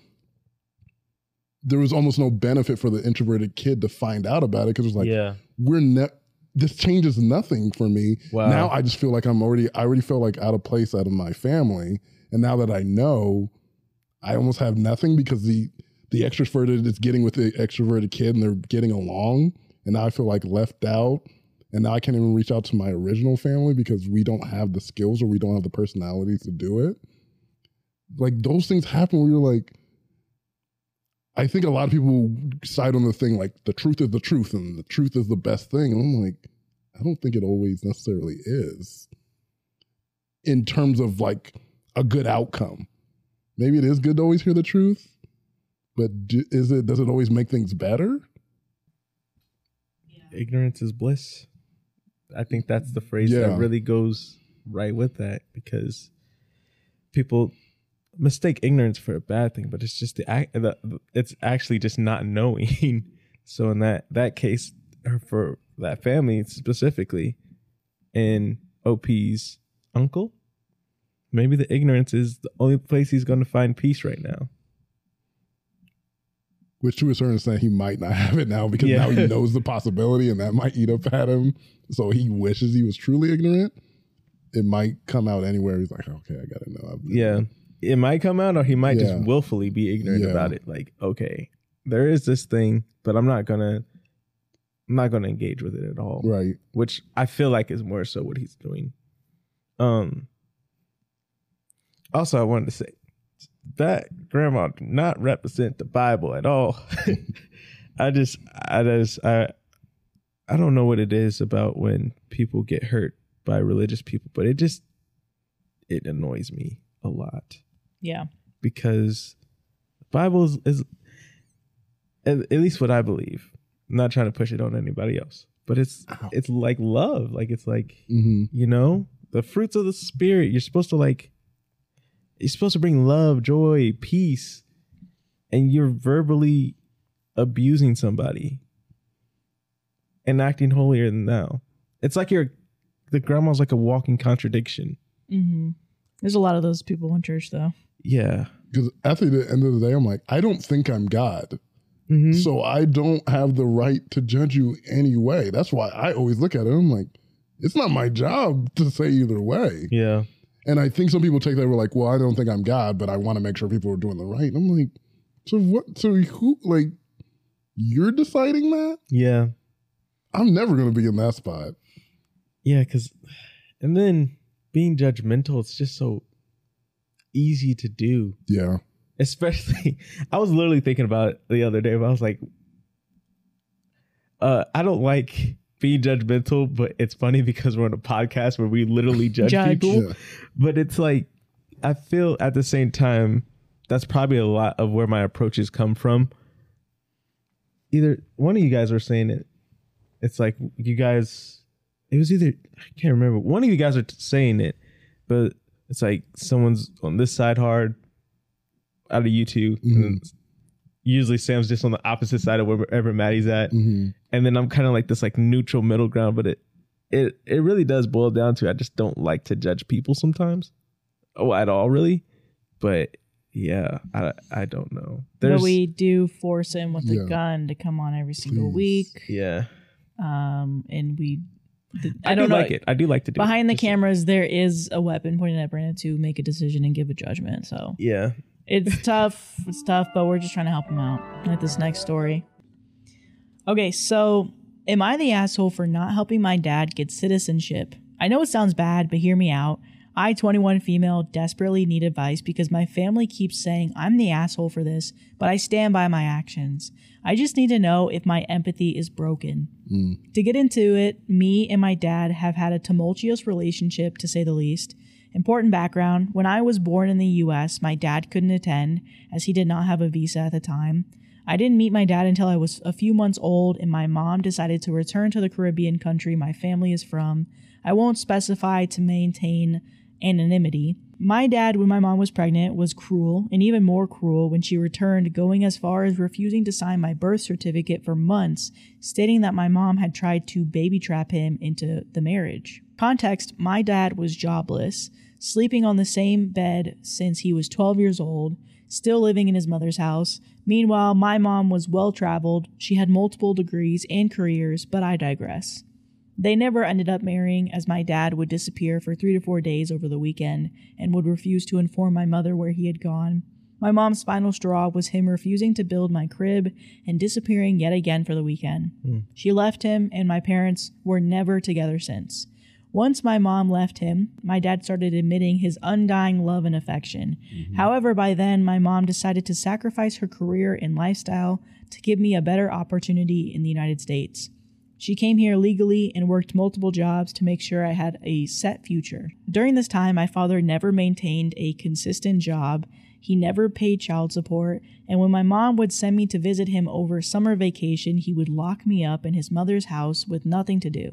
there was almost no benefit for the introverted kid to find out about it, because it was like, yeah. we're ne- this changes nothing for me. Wow. Now I just feel like I'm already, I already feel like out of place out of my family. And now that I know, I almost have nothing, because the, the extroverted is getting with the extroverted kid and they're getting along. And now I feel like left out. And now I can't even reach out to my original family because we don't have the skills, or we don't have the personalities to do it. Like those things happen where you're like, I think a lot of people side on the thing like the truth is the truth and the truth is the best thing. And I'm like, I don't think it always necessarily is in terms of like a good outcome. Maybe it is good to always hear the truth, but do, is it, does it always make things better? Yeah. Ignorance is bliss. I think that's the phrase yeah. that really goes right with that, because people mistake ignorance for a bad thing, but it's just the, act- the it's actually just not knowing. So in that that case, or for that family specifically, and O P's uncle, maybe the ignorance is the only place he's going to find peace right now. Which to a certain extent, he might not have it now because Yeah. now he knows the possibility and that might eat up at him. So he wishes he was truly ignorant. It might come out anywhere. He's like, okay, I got to know. I've been- Yeah. It might come out, or he might Yeah. just willfully be ignorant Yeah. about it. Like, okay, there is this thing, but I'm not gonna, I'm not gonna engage with it at all. Right. Which I feel like is more so what he's doing. Um. Also, I wanted to say that grandma do not represent the Bible at all. I just, I just, I, I don't know what it is about when people get hurt by religious people, but it just, it annoys me a lot. Yeah. Because the Bible is, is at, at least what I believe. I'm not trying to push it on anybody else, but it's Ow. it's like love. Like it's like, Mm-hmm. you know, the fruits of the spirit. You're supposed to like, you're supposed to bring love, joy, peace, and you're verbally abusing somebody and acting holier than thou. It's like you're, the grandma's like a walking contradiction. Mm-hmm. There's a lot of those people in church, though. Yeah. Because at the end of the day, I'm like, I don't think I'm God. Mm-hmm. So I don't have the right to judge you anyway. That's why I always look at it. I'm like, it's not my job to say either way. Yeah. And I think some people take that, we're like, well, I don't think I'm God, but I want to make sure people are doing the right. And I'm like, so what? So who, like, you're deciding that? Yeah. I'm never going to be in that spot. Yeah, because, and then being judgmental, it's just so easy to do. Yeah. Especially, I was literally thinking about it the other day, but I was like, uh, I don't like being judgmental, but it's funny because we're on a podcast where we literally judge, Judge. people. Yeah. But it's like, I feel at the same time, that's probably a lot of where my approaches come from. Either one of you guys were saying it. It's like you guys, it was either, I can't remember. One of you guys are t- saying it, but it's like someone's on this side hard out of you two. Mm-hmm. And then usually Sam's just on the opposite side of wherever Maddie's at. Mm-hmm. And then I'm kind of like this like neutral middle ground, but it, it, it really does boil down to, I just don't like to judge people sometimes. Oh, at all really. But yeah, I, I don't know. But we do force him with Yeah. a gun to come on every single Please. week. yeah, Um, and we, th- I, I, don't do know. like it. I do like to do it. Behind the Just- cameras, there is a weapon pointed at Brandon to make a decision and give a judgment. So Yeah. it's tough. It's tough, but we're just trying to help him out. Like this next story. Okay, so am I the asshole for not helping my dad get citizenship? I know it sounds bad, but hear me out. I, twenty-one female, desperately need advice because my family keeps saying I'm the asshole for this, but I stand by my actions. I just need to know if my empathy is broken. Mm. To get into it, me and my dad have had a tumultuous relationship, to say the least. Important background, when I was born in the U S, my dad couldn't attend as he did not have a visa at the time. I didn't meet my dad until I was a few months old, and my mom decided to return to the Caribbean country my family is from. I won't specify to maintain anonymity. My dad, when my mom was pregnant, was cruel, and even more cruel when she returned, going as far as refusing to sign my birth certificate for months, stating that my mom had tried to baby trap him into the marriage. Context, my dad was jobless, sleeping on the same bed since he was twelve years old, still living in his mother's house. Meanwhile, my mom was well-traveled, she had multiple degrees and careers, but I digress. They never ended up marrying, as my dad would disappear for three to four days over the weekend and would refuse to inform my mother where he had gone. My mom's final straw was him refusing to build my crib and disappearing yet again for the weekend. Mm. She left him, and my parents were never together since. Once my mom left him, my dad started admitting his undying love and affection. Mm-hmm. However, by then, my mom decided to sacrifice her career and lifestyle to give me a better opportunity in the United States. She came here legally and worked multiple jobs to make sure I had a set future. During this time, my father never maintained a consistent job. He never paid child support, and when my mom would send me to visit him over summer vacation, he would lock me up in his mother's house with nothing to do.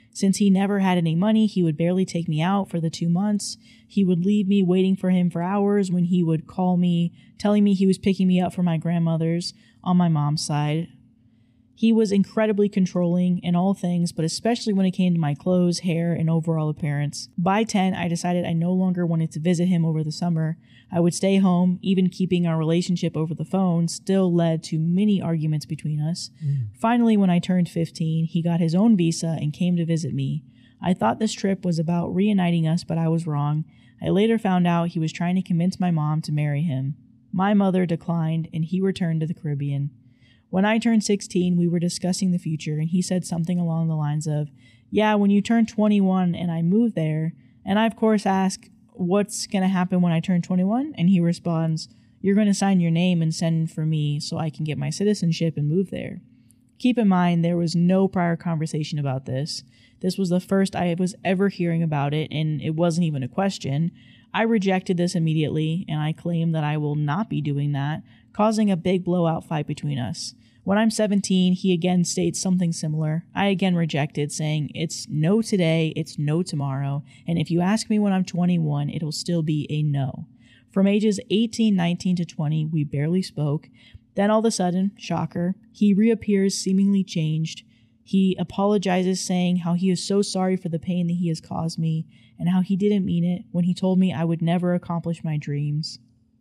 Since he never had any money, he would barely take me out for the two months. He would leave me waiting for him for hours when he would call me, telling me he was picking me up from my grandmother's on my mom's side. He was incredibly controlling in all things, but especially when it came to my clothes, hair, and overall appearance. By ten, I decided I no longer wanted to visit him over the summer. I would stay home. Even keeping our relationship over the phone still led to many arguments between us. Mm. Finally, when I turned fifteen, he got his own visa and came to visit me. I thought this trip was about reuniting us, but I was wrong. I later found out he was trying to convince my mom to marry him. My mother declined, and he returned to the Caribbean. When I turned sixteen, we were discussing the future, and he said something along the lines of, yeah, when you turn twenty-one and I move there, and I, of course, ask, what's going to happen when I turn twenty-one? And he responds, you're going to sign your name and send for me so I can get my citizenship and move there. Keep in mind, there was no prior conversation about this. This was the first I was ever hearing about it, and it wasn't even a question. I rejected this immediately, and I claim that I will not be doing that, causing a big blowout fight between us. When I'm seventeen, he again states something similar. I again rejected, saying, it's no today, it's no tomorrow, and if you ask me when I'm twenty-one, it'll still be a no. From ages eighteen, nineteen to twenty, we barely spoke. Then all of a sudden, shocker, he reappears seemingly changed. He apologizes, saying how he is so sorry for the pain that he has caused me, and how he didn't mean it when he told me I would never accomplish my dreams.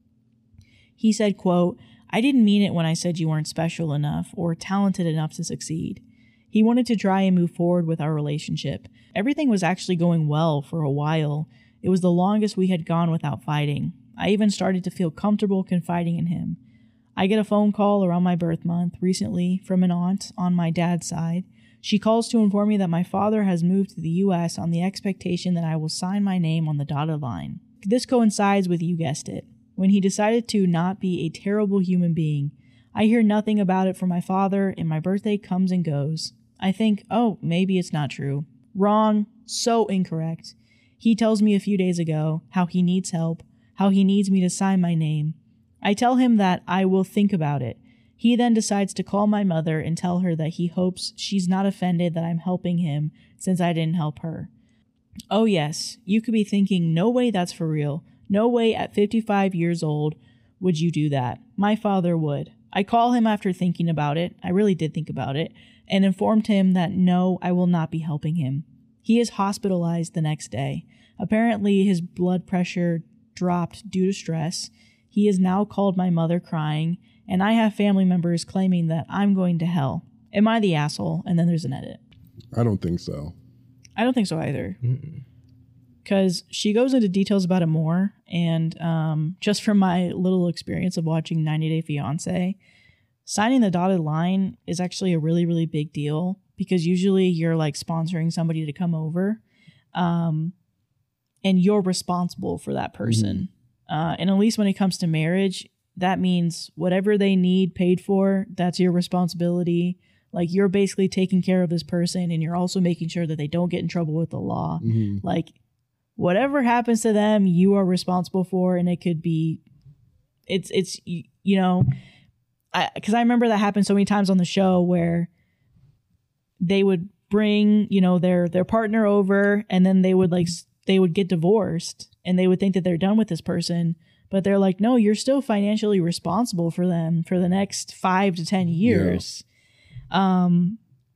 He said, quote, I didn't mean it when I said you weren't special enough or talented enough to succeed. He wanted to try and move forward with our relationship. Everything was actually going well for a while. It was the longest we had gone without fighting. I even started to feel comfortable confiding in him. I get a phone call around my birth month recently from an aunt on my dad's side. She calls to inform me that my father has moved to the U S on the expectation that I will sign my name on the dotted line. This coincides with, you guessed it, when he decided to not be a terrible human being. I hear nothing about it from my father, and my birthday comes and goes. I think, oh, maybe it's not true. Wrong. So incorrect. He tells me a few days ago how he needs help, how he needs me to sign my name. I tell him that I will think about it. He then decides to call my mother and tell her that he hopes she's not offended that I'm helping him since I didn't help her. Oh yes, you could be thinking, no way that's for real. No way at fifty-five years old would you do that. My father would. I call him after thinking about it, I really did think about it, and informed him that no, I will not be helping him. He is hospitalized the next day. Apparently his blood pressure dropped due to stress. He has now called my mother crying, and I have family members claiming that I'm going to hell. Am I the asshole? And then there's an edit. I don't think so. I don't think so either. Because she goes into details about it more. And um, just from my little experience of watching ninety day fiancé, signing the dotted line is actually a really, really big deal. Because usually you're like sponsoring somebody to come over. Um, and you're responsible for that person. Mm-hmm. Uh, and at least when it comes to marriage, that means whatever they need paid for, that's your responsibility. Like, you're basically taking care of this person, and you're also making sure that they don't get in trouble with the law. Mm-hmm. Like, whatever happens to them, you are responsible for, and it could be, it's, it's you, you know, I, because I remember that happened so many times on the show where they would bring, you know, their, their partner over, and then they would, like, they would get divorced, and they would think that they're done with this person. But they're like, no, you're still financially responsible for them for the next five to ten years. Yeah. Um,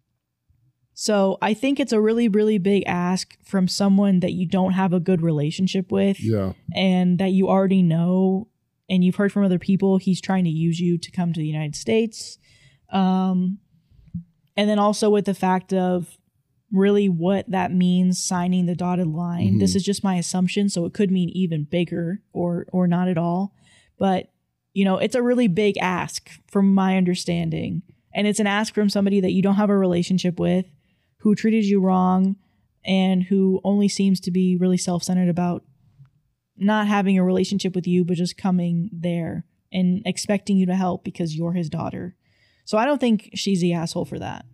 so I think it's a really, really big ask from someone that you don't have a good relationship with. Yeah. And that you already know, and you've heard from other people, he's trying to use you to come to the United States. Um, and then also with the fact of really what that means, signing the dotted line. Mm-hmm. This is just my assumption, so it could mean even bigger or or not at all. But, you know, it's a really big ask from my understanding. And it's an ask from somebody that you don't have a relationship with, who treated you wrong, and who only seems to be really self-centered about not having a relationship with you, but just coming there and expecting you to help because you're his daughter. So I don't think she's the asshole for that.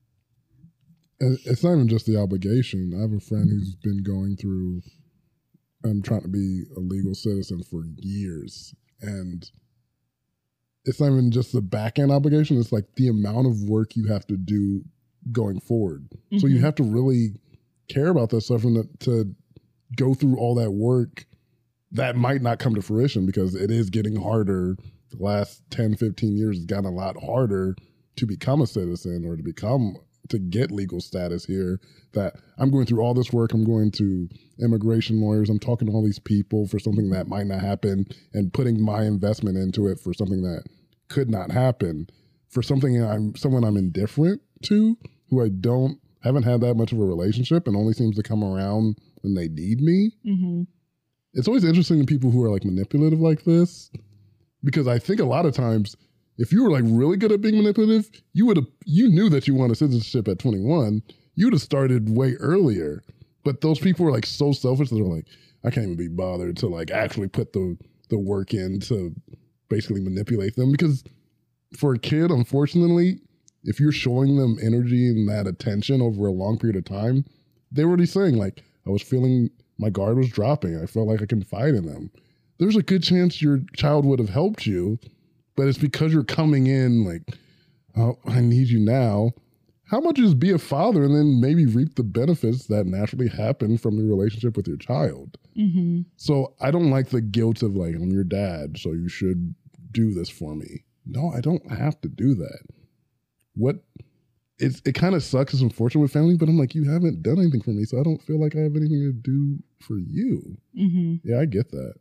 It's not even just the obligation. I have a friend who's been going through um, trying to be a legal citizen for years. And it's not even just the back end obligation. It's like the amount of work you have to do going forward. Mm-hmm. So you have to really care about that stuff and to, to go through all that work that might not come to fruition because it is getting harder. The last ten, fifteen years has gotten a lot harder to become a citizen or to become, to get legal status here, that I'm going through all this work. I'm going to immigration lawyers. I'm talking to all these people for something that might not happen and putting my investment into it for something that could not happen, for something I'm, someone I'm indifferent to, who I don't, haven't had that much of a relationship and only seems to come around when they need me. Mm-hmm. It's always interesting to people who are like manipulative like this, because I think a lot of times if you were like really good at being manipulative, you would have, you knew that you wanted citizenship at twenty-one, you would have started way earlier. But those people are like so selfish that they're like, I can't even be bothered to like actually put the, the work in to basically manipulate them. Because for a kid, unfortunately, if you're showing them energy and that attention over a long period of time, they're already saying like, I was feeling my guard was dropping. I felt like I confide in them. There's a good chance your child would have helped you, but it's because you're coming in like, oh, I need you now. How about you just be a father and then maybe reap the benefits that naturally happen from the relationship with your child? Mm-hmm. So I don't like the guilt of like, I'm your dad, so you should do this for me. No, I don't have to do that. What it's, it kind of sucks. It's unfortunate with family, but I'm like, you haven't done anything for me, so I don't feel like I have anything to do for you. Mm-hmm. Yeah, I get that.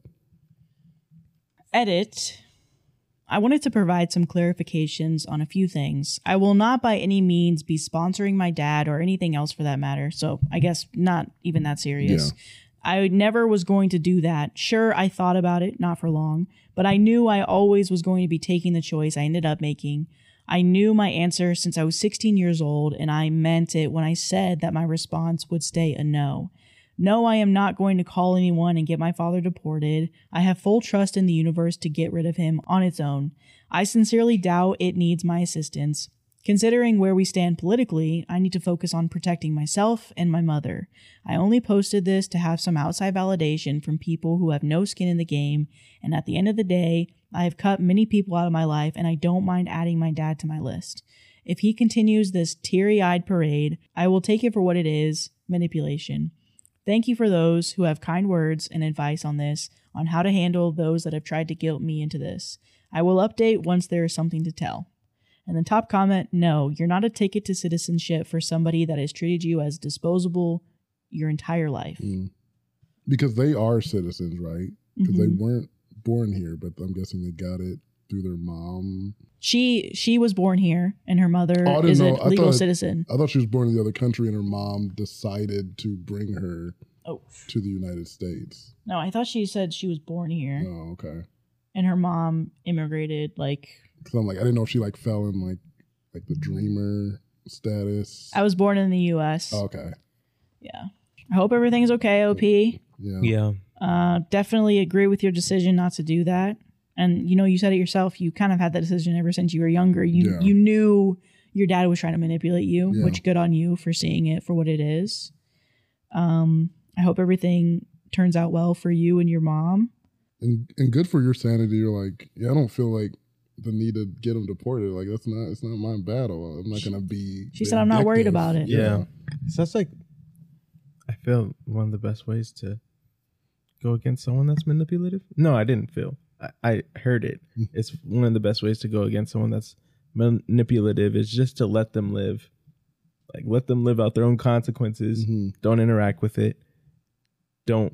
Edit. I wanted to provide some clarifications on a few things. I will not by any means be sponsoring my dad or anything else for that matter, so I guess not even that serious. Yeah. I never was going to do that. Sure, I thought about it, not for long, but I knew I always was going to be taking the choice I ended up making. I knew my answer since I was sixteen years old, and I meant it when I said that my response would stay a no. No, I am not going to call anyone and get my father deported. I have full trust in the universe to get rid of him on its own. I sincerely doubt it needs my assistance. Considering where we stand politically, I need to focus on protecting myself and my mother. I only posted this to have some outside validation from people who have no skin in the game, and at the end of the day, I have cut many people out of my life, and I don't mind adding my dad to my list. If he continues this teary-eyed parade, I will take it for what it is, manipulation. Thank you for those who have kind words and advice on this, on how to handle those that have tried to guilt me into this. I will update once there is something to tell. And then top comment, no, you're not a ticket to citizenship for somebody that has treated you as disposable your entire life. Mm. Because they are citizens, right? Because mm-hmm. they weren't born here, but I'm guessing they got it through their mom. She she was born here, and her mother oh, is know. a legal thought, citizen. I thought she was born in the other country, and her mom decided to bring her oh. to the United States. No, I thought she said she was born here. Oh, okay. And her mom immigrated, like... Because I'm like, I didn't know if she like fell in like like the dreamer status. I was born in the U S. Oh, okay. Yeah. I hope everything's okay, O P. Yeah. Yeah. Uh, definitely agree with your decision not to do that. And, you know, you said it yourself. You kind of had that decision ever since you were younger. You yeah. you knew your dad was trying to manipulate you, yeah. which good on you for seeing it for what it is. Um, I hope everything turns out well for you and your mom. And and good for your sanity. You're like, yeah, I don't feel like the need to get him deported. Like, that's not, it's not my battle. I'm not going to be. She said, I'm not worried about it. Yeah. yeah. So that's like, I feel one of the best ways to go against someone that's manipulative. No, I didn't feel. I, I heard it. It's one of the best ways to go against someone that's manipulative is just to let them live. Like, let them live out their own consequences. Mm-hmm. Don't interact with it. Don't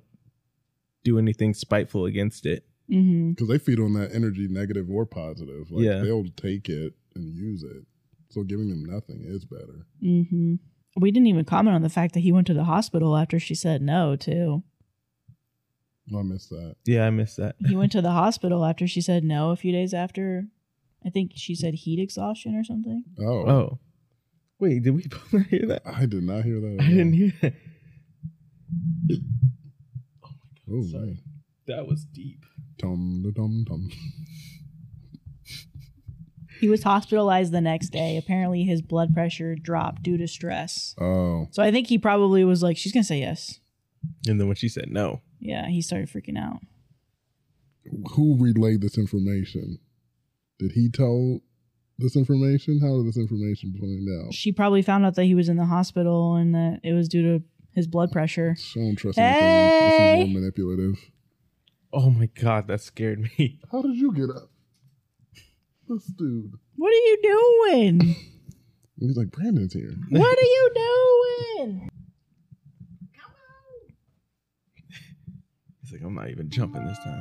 do anything spiteful against it. Because mm-hmm. they feed on that energy, negative or positive. Like, yeah. they'll take it and use it. So giving them nothing is better. Mm-hmm. We didn't even comment on the fact that he went to the hospital after she said no, too. Oh, I missed that. Yeah, I missed that. He went to the hospital after she said no a few days after. I think she said heat exhaustion or something. Oh. Oh. Wait, did we both not hear that? I did not hear that. I didn't hear that. Oh, my God. Oh, sorry. Man. That was deep. Tum, da, dum, dum. He was hospitalized the next day. Apparently his blood pressure dropped due to stress. Oh. So I think he probably was like, she's going to say yes. And then when she said no. Yeah, he started freaking out. Who relayed this information? Did he tell this information? How did this information find out? She probably found out that he was in the hospital and that it was due to his blood pressure. So don't trust Hey! anything. This is more manipulative. Oh my god, that scared me. How did you get up? This dude. What are you doing? He's like, Brandon's here. What are you doing? He's like, I'm not even jumping this time.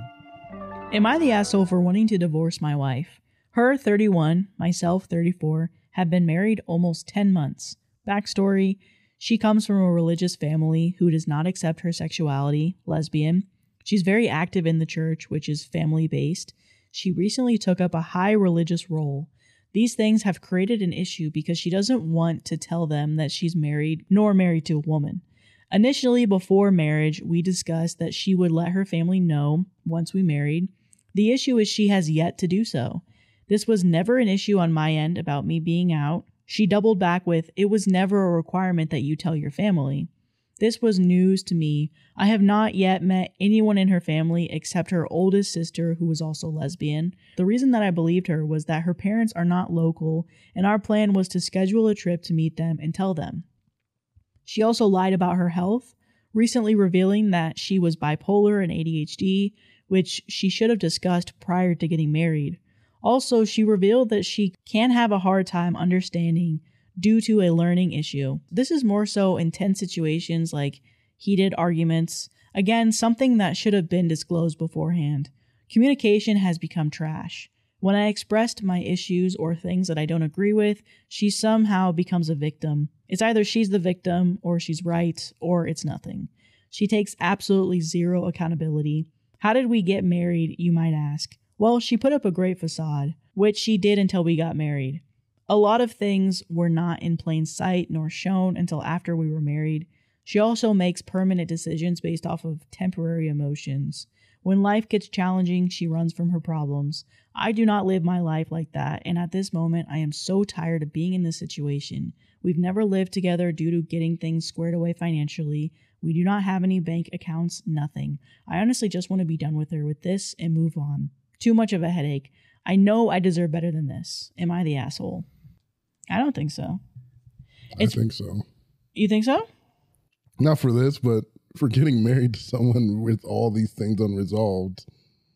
Am I the asshole for wanting to divorce my wife? Her, thirty-one, myself, thirty-four, have been married almost ten months. Backstory, she comes from a religious family who does not accept her sexuality, lesbian. She's very active in the church, which is family-based. She recently took up a high religious role. These things have created an issue because she doesn't want to tell them that she's married, nor married to a woman. Initially, before marriage, we discussed that she would let her family know once we married. The issue is she has yet to do so. This was never an issue on my end about me being out. She doubled back with, it was never a requirement that you tell your family. This was news to me. I have not yet met anyone in her family except her oldest sister, who was also lesbian. The reason that I believed her was that her parents are not local, and our plan was to schedule a trip to meet them and tell them. She also lied about her health, recently revealing that she was bipolar and A D H D, which she should have discussed prior to getting married. Also, she revealed that she can have a hard time understanding due to a learning issue. This is more so in tense situations like heated arguments. Again, something that should have been disclosed beforehand. Communication has become trash. When I expressed my issues or things that I don't agree with, she somehow becomes a victim. It's either she's the victim, or she's right, or it's nothing. She takes absolutely zero accountability. How did we get married, you might ask? Well, she put up a great facade, which she did until we got married. A lot of things were not in plain sight nor shown until after we were married. She also makes permanent decisions based off of temporary emotions. When life gets challenging, she runs from her problems. I do not live my life like that, and at this moment, I am so tired of being in this situation. We've never lived together due to getting things squared away financially. We do not have any bank accounts, nothing. I honestly just want to be done with her with this and move on. Too much of a headache. I know I deserve better than this. Am I the asshole? I don't think so. It's, I think so. You think so? Not for this, but for getting married to someone with all these things unresolved.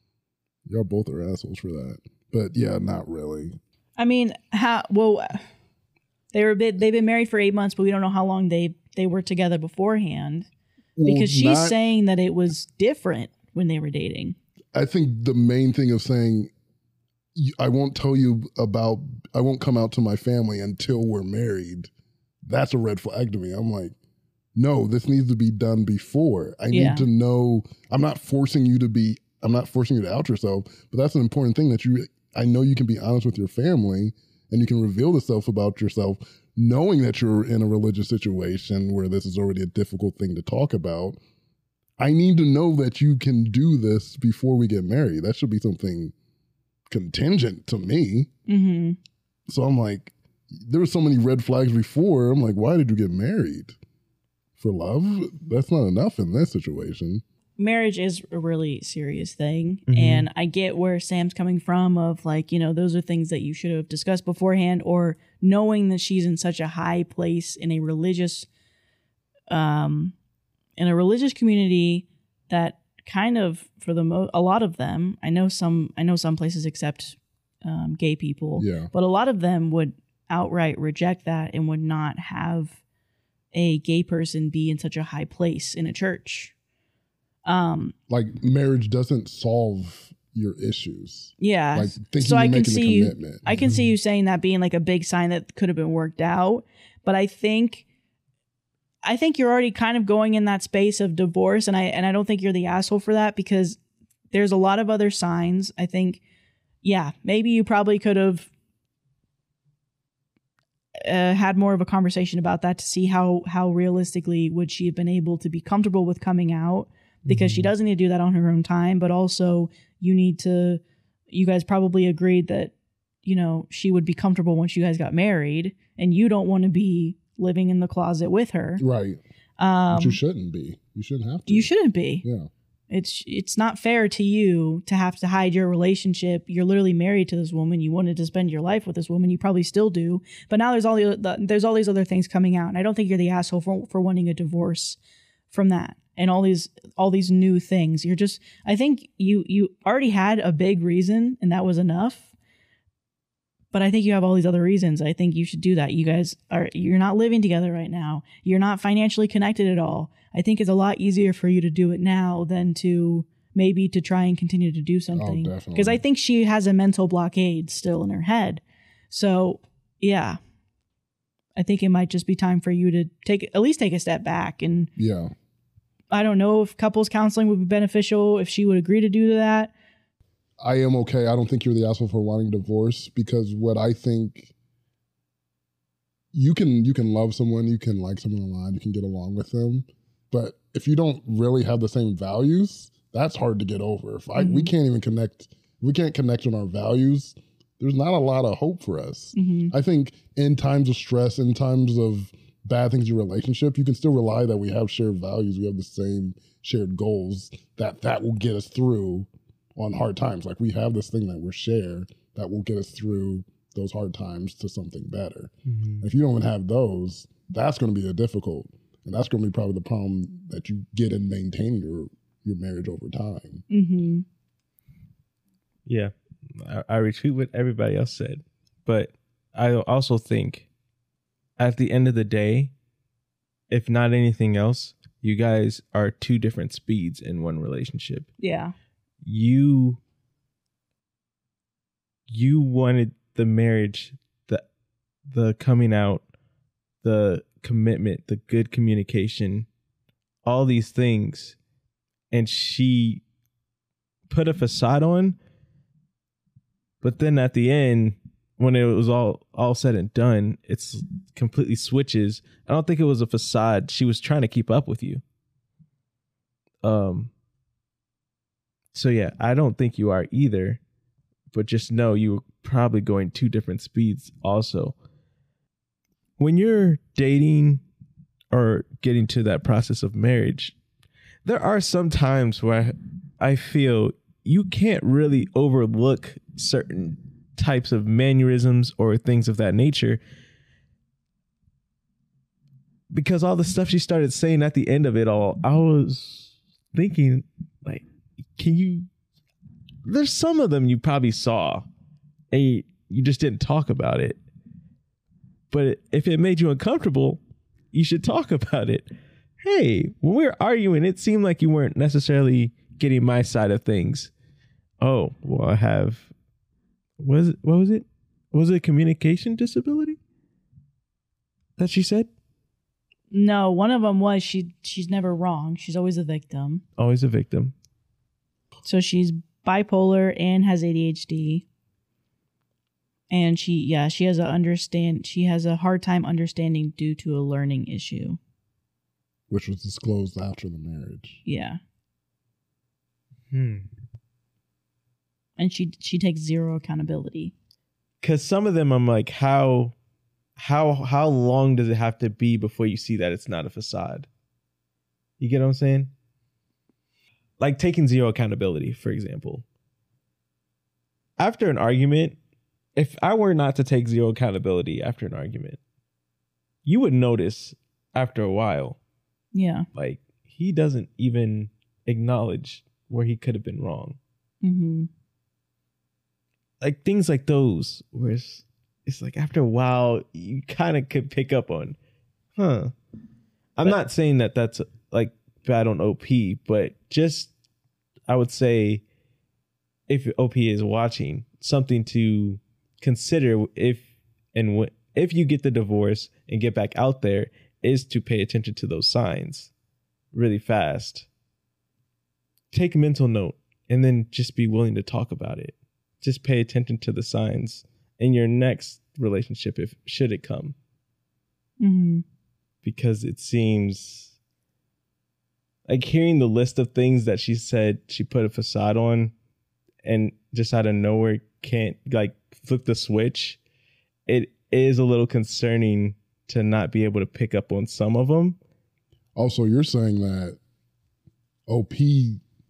Y'all both are assholes for that. But yeah, not really. I mean, how? Well, they were a bit, they've been married for eight months, but we don't know how long they they were together beforehand. Well, because she's not, saying that it was different when they were dating. I think the main thing of saying, I won't tell you about, I won't come out to my family until we're married. That's a red flag to me. I'm like, no, this needs to be done before. I Yeah. need to know. I'm not forcing you to be, I'm not forcing you to out yourself, but that's an important thing that you, I know you can be honest with your family and you can reveal the stuff about yourself, knowing that you're in a religious situation where this is already a difficult thing to talk about. I need to know that you can do this before we get married. That should be something contingent to me. Mm-hmm. So I'm like, there were so many red flags before. I'm like, why did you get married? For love? That's not enough in this situation. Marriage is a really serious thing. Mhm. And I get where Sam's coming from of like, you know, those are things that you should have discussed beforehand, or knowing that she's in such a high place in a religious, um, in a religious community that kind of, for the mo- a lot of them, I know some, I know some places accept um, gay people, Yeah. but a lot of them would outright reject that and would not have a gay person be in such a high place in a church. Um, Like marriage doesn't solve your issues. yeah. Like thinking so you're I can making see a you, commitment. I can see you saying that being like a big sign that could have been worked out. But I think, I think you're already kind of going in that space of divorce. And I, and I don't think you're the asshole for that, because there's a lot of other signs. I think, yeah, maybe you probably could have uh, had more of a conversation about that to see how, how realistically would she have been able to be comfortable with coming out, because she doesn't need to do that on her own time. But also you need to, you guys probably agreed that, you know, she would be comfortable once you guys got married, and you don't want to be living in the closet with her. Right. Um, But you shouldn't be. You shouldn't have to. you shouldn't be. Yeah. It's it's not fair to you to have to hide your relationship. You're literally married to this woman. You wanted to spend your life with this woman. You probably still do. But now there's all the, there's all these other things coming out. And I don't think you're the asshole for, for wanting a divorce from that. And all these all these new things. You're just I think you you already had a big reason and that was enough. But I think you have all these other reasons. I think you should do that. You guys are you're not living together right now. You're not financially connected at all. I think it's a lot easier for you to do it now than to maybe to try and continue to do something. Oh, definitely. Because I think she has a mental blockade still in her head. So, yeah. I think it might just be time for you to take at least take a step back. And yeah. I don't know if couples counseling would be beneficial, if she would agree to do that. I am okay. I don't think you're the asshole for wanting divorce, because what I think, you can you can love someone, you can like someone online, you can get along with them. But if you don't really have the same values, that's hard to get over. If I, mm-hmm. we can't even connect, we can't connect on our values, there's not a lot of hope for us. Mm-hmm. I think in times of stress, in times of bad things in your relationship, you can still rely that we have shared values, we have the same shared goals, that that will get us through on hard times. Like we have this thing that we share that will get us through those hard times to something better. Mm-hmm. If you don't have those, that's going to be a difficult. And that's going to be probably the problem that you get in maintaining your, your marriage over time. Mm-hmm. Yeah, I, I retweet what everybody else said. But I also think at the end of the day, if not anything else, you guys are two different speeds in one relationship. Yeah. You, you wanted the marriage, the, the coming out, the commitment, the good communication, all these things, and she put a facade on, but then at the end, when it was all all said and done, it's completely switches. I don't think it was a facade. She was trying to keep up with you. Um. So yeah, I don't think you are either, but just know you're probably going two different speeds also. When you're dating or getting to that process of marriage, there are some times where I feel you can't really overlook certain types of mannerisms or things of that nature, because all the stuff she started saying at the end of it all, I was thinking, like, can you, there's some of them you probably saw and you, you just didn't talk about it. But if it made you uncomfortable, you should talk about it. Hey, when we were arguing, it seemed like you weren't necessarily getting my side of things. Oh, well, I have, what is it? What was it? Was it a communication disability that she said? No, one of them was she. she's never wrong. She's always a victim. Always a victim. So she's bipolar and has A D H D. And she, yeah, she has a understand. She has a hard time understanding due to a learning issue, which was disclosed after the marriage. Yeah. Hmm. And she she takes zero accountability. Because some of them, I'm like, how, how, how long does it have to be before you see that it's not a facade? You get what I'm saying? Like taking zero accountability, for example. After an argument, if I were not to take zero accountability after an argument, you would notice after a while. Yeah. Like, he doesn't even acknowledge where he could have been wrong. Mm-hmm. Like things like those, where it's, it's like after a while, you kind of could pick up on, huh. I'm but, not saying that that's like bad on O P, but just, I would say, if O P is watching, something to consider if and w- if you get the divorce and get back out there, is to pay attention to those signs really fast. Take a mental note and then just be willing to talk about it. Just pay attention to the signs in your next relationship, if should it come. Mm-hmm. Because it seems like hearing the list of things that she said she put a facade on and just out of nowhere can't like flip the switch. It is a little concerning to not be able to pick up on some of them. Also, you're saying that O P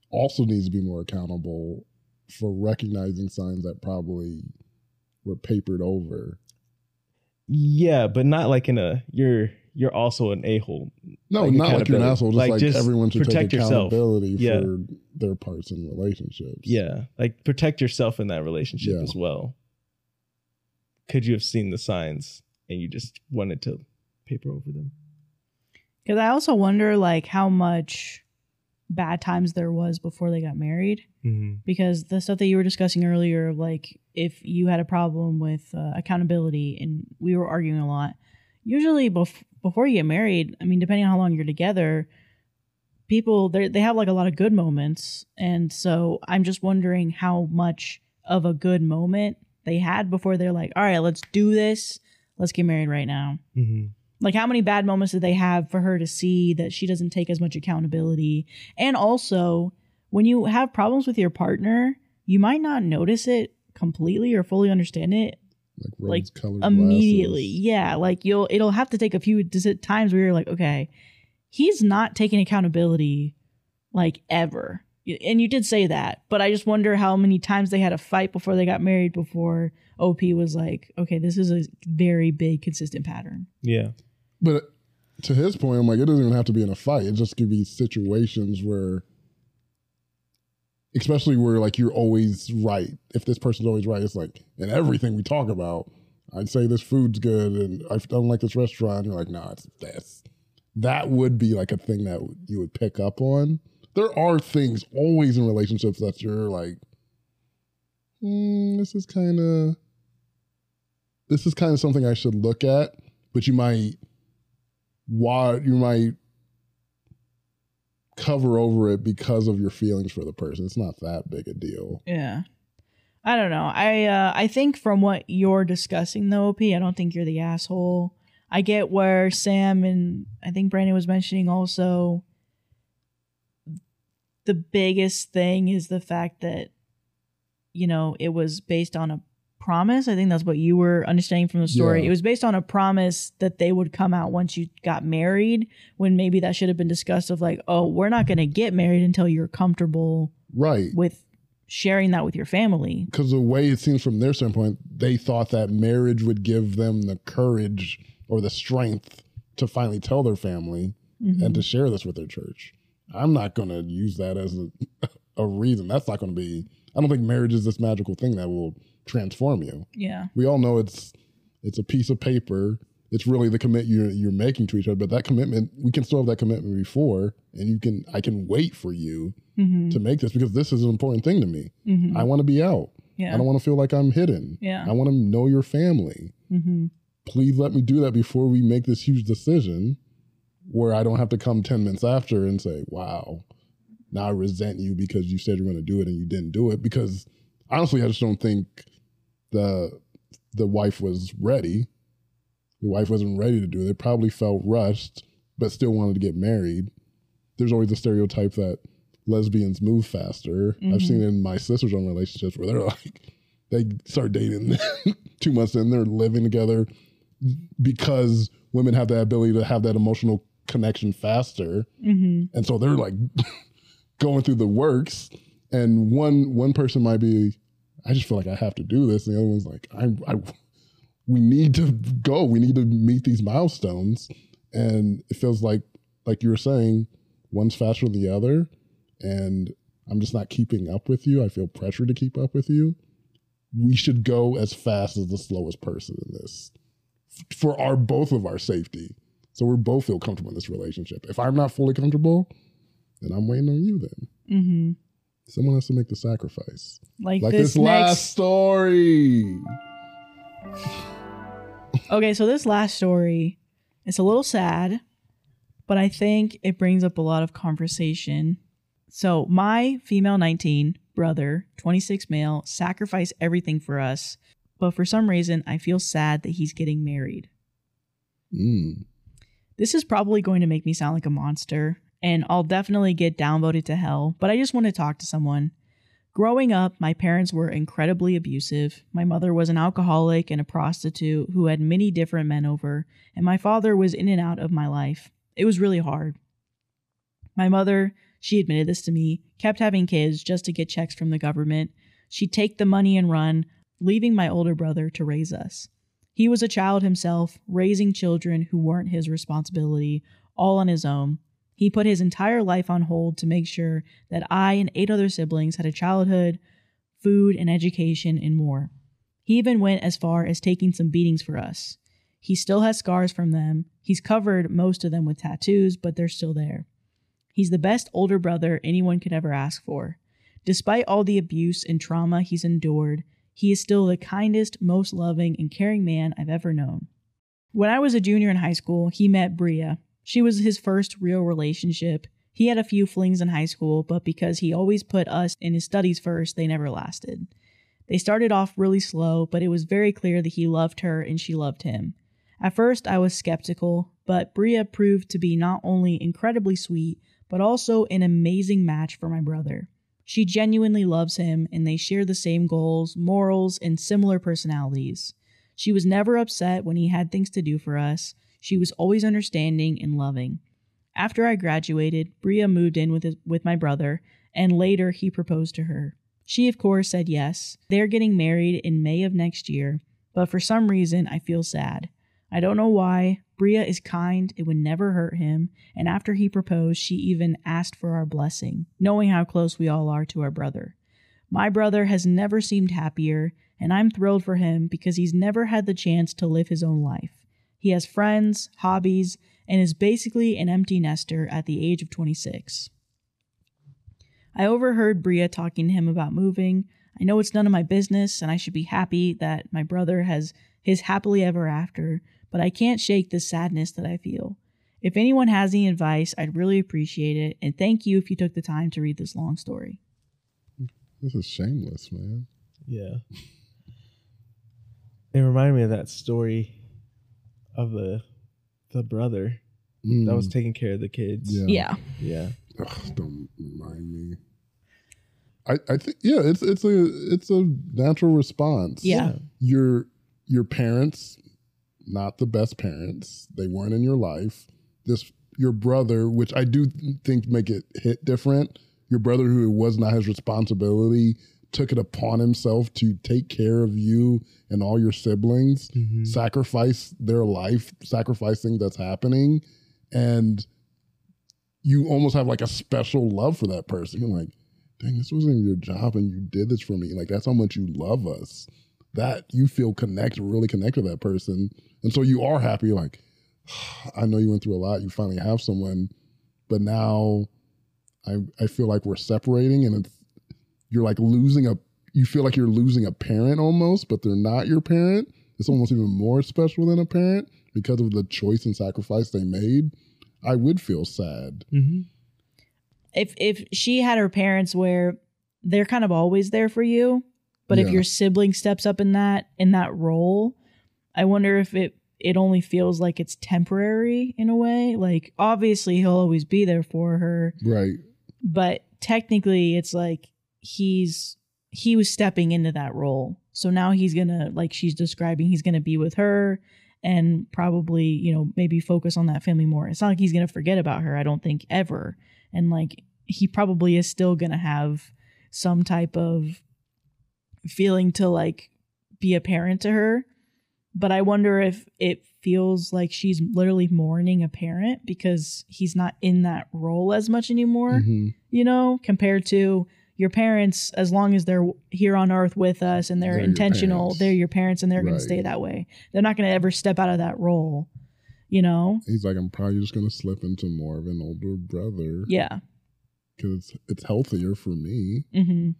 also needs to be more accountable for recognizing signs that probably were papered over. Yeah, but not like in a you're you're also an a-hole. No, like not like you're an asshole. Just like, like just everyone should take accountability yourself. for yeah. their parts in relationships. Yeah, like protect yourself in that relationship yeah. as well. Could you have seen the signs and you just wanted to paper over them? Because I also wonder like how much bad times there was before they got married. Mm-hmm. Because the stuff that you were discussing earlier, like if you had a problem with uh, accountability and we were arguing a lot, usually bef- before you get married, I mean, depending on how long you're together, people, they have like a lot of good moments. And so I'm just wondering how much of a good moment they had before they're like, all right, let's do this. Let's get married right now. Mm-hmm. Like how many bad moments did they have for her to see that she doesn't take as much accountability? And also, when you have problems with your partner, you might not notice it completely or fully understand it like, like immediately. Glasses. Yeah, like you'll it'll have to take a few times where you're like, okay, he's not taking accountability like ever. And you did say that, but I just wonder how many times they had a fight before they got married before O P was like, okay, this is a very big consistent pattern. Yeah. But to his point, I'm like, it doesn't even have to be in a fight. It just could be situations where, especially where like you're always right. If this person's always right, it's like in everything we talk about, I'd say this food's good and I don't like this restaurant. You're like, nah, it's this. That would be like a thing that you would pick up on. There are things always in relationships that you're like, hmm, this is kind of, this is kind of something I should look at, but you might, why you might cover over it because of your feelings for the person. It's not that big a deal. Yeah. I don't know. I uh, I think from what you're discussing though, O P, I don't think you're the asshole. I get where Sam and I think Brandon was mentioning also the biggest thing is the fact that, you know, it was based on a promise. I think that's what you were understanding from the story. Yeah. It was based on a promise that they would come out once you got married, when maybe that should have been discussed of like, oh, we're not going to get married until you're comfortable right with sharing that with your family. Because the way it seems from their standpoint, they thought that marriage would give them the courage or the strength to finally tell their family mm-hmm. and to share this with their church. I'm not going to use that as a, a reason. That's not going to be, I don't think marriage is this magical thing that will transform you. Yeah. We all know it's it's a piece of paper. It's really the commit you're you're making to each other. But that commitment, we can still have that commitment before, and you can I can wait for you mm-hmm. to make this because this is an important thing to me. Mm-hmm. I want to be out. Yeah. I don't want to feel like I'm hidden. Yeah. I want to know your family. Mm-hmm. Please let me do that before we make this huge decision where I don't have to come ten minutes after and say, wow, now I resent you because you said you're going to do it and you didn't do it. Because honestly, I just don't think the the wife was ready. The wife wasn't ready to do it. They probably felt rushed, but still wanted to get married. There's always a stereotype that lesbians move faster. Mm-hmm. I've seen it in my sister's own relationships where they're like, they start dating two months in, they're living together because women have the ability to have that emotional connection faster. Mm-hmm. And so they're like going through the works. And one one person might be, I just feel like I have to do this. And the other one's like, I, I, we need to go. We need to meet these milestones. And it feels like, like you were saying, one's faster than the other. And I'm just not keeping up with you. I feel pressure to keep up with you. We should go as fast as the slowest person in this for our both of our safety. So we both feel comfortable in this relationship. If I'm not fully comfortable, then I'm waiting on you then. Mm-hmm. Someone has to make the sacrifice. Like, like this, this last next... story. Okay, so this last story, it's a little sad, but I think it brings up a lot of conversation. So my female nineteen brother, twenty-six male, sacrificed everything for us, but for some reason, I feel sad that he's getting married. Mm. This is probably going to make me sound like a monster, and I'll definitely get downvoted to hell, but I just want to talk to someone. Growing up, my parents were incredibly abusive. My mother was an alcoholic and a prostitute who had many different men over, and my father was in and out of my life. It was really hard. My mother she admitted this to me, kept having kids just to get checks from the government. She'd take the money and run, leaving my older brother to raise us. He was a child himself, raising children who weren't his responsibility, all on his own. He put his entire life on hold to make sure that I and eight other siblings had a childhood, food, and education, and more. He even went as far as taking some beatings for us. He still has scars from them. He's covered most of them with tattoos, but they're still there. He's the best older brother anyone could ever ask for. Despite all the abuse and trauma he's endured, he is still the kindest, most loving, and caring man I've ever known. When I was a junior in high school, he met Bria. She was his first real relationship. He had a few flings in high school, but because he always put us in his studies first, they never lasted. They started off really slow, but it was very clear that he loved her and she loved him. At first, I was skeptical, but Bria proved to be not only incredibly sweet, but also an amazing match for my brother. She genuinely loves him, and they share the same goals, morals, and similar personalities. She was never upset when he had things to do for us. She was always understanding and loving. After I graduated, Bria moved in with his, with my brother, and later he proposed to her. She, of course, said yes. They're getting married in May of next year, but for some reason, I feel sad. I don't know why. Bria is kind, it would never hurt him, and after he proposed, she even asked for our blessing, knowing how close we all are to our brother. My brother has never seemed happier, and I'm thrilled for him because he's never had the chance to live his own life. He has friends, hobbies, and is basically an empty nester at the age of twenty-six. I overheard Bria talking to him about moving. I know it's none of my business, and I should be happy that my brother has his happily ever after, but I can't shake the sadness that I feel. If anyone has any advice, I'd really appreciate it, and thank you if you took the time to read this long story. This is shameless, man. Yeah. It reminded me of that story of the the brother mm. that was taking care of the kids. Yeah. Yeah. Yeah. Ugh, don't remind me. I, I think yeah, it's it's a it's a natural response. Yeah. Your your parents, not the best parents. They weren't in your life. This your brother, which I do think make it hit different. Your brother, who it was not his responsibility, took it upon himself to take care of you and all your siblings, mm-hmm. sacrifice their life, sacrificing that's happening. And you almost have like a special love for that person. You're like, dang, this wasn't your job and you did this for me. Like, that's how much you love us. That you feel connected, really connected to that person. And so you are happy. You're like, I know you went through a lot. You finally have someone, but now I I feel like we're separating and it's, you're like losing a, you feel like you're losing a parent almost, but they're not your parent. It's almost even more special than a parent because of the choice and sacrifice they made. I would feel sad. Mm-hmm. If if she had her parents where they're kind of always there for you, but yeah. if your sibling steps up in that in that role, I wonder if it it only feels like it's temporary in a way. Like, obviously he'll always be there for her. Right. But technically it's like he's he was stepping into that role. So now he's gonna, like she's describing, he's gonna be with her and probably, you know, maybe focus on that family more. It's not like he's gonna forget about her, I don't think, ever. And like he probably is still gonna have some type of feeling to like be a parent to her. But I wonder if it feels like she's literally mourning a parent because he's not in that role as much anymore, mm-hmm. you know, compared to your parents. As long as they're here on earth with us and they're, they're intentional, they're your parents and they're right. going to stay that way. They're not going to ever step out of that role, you know? He's like, I'm probably just going to slip into more of an older brother. Yeah. Because it's, it's healthier for me. Mm-hmm.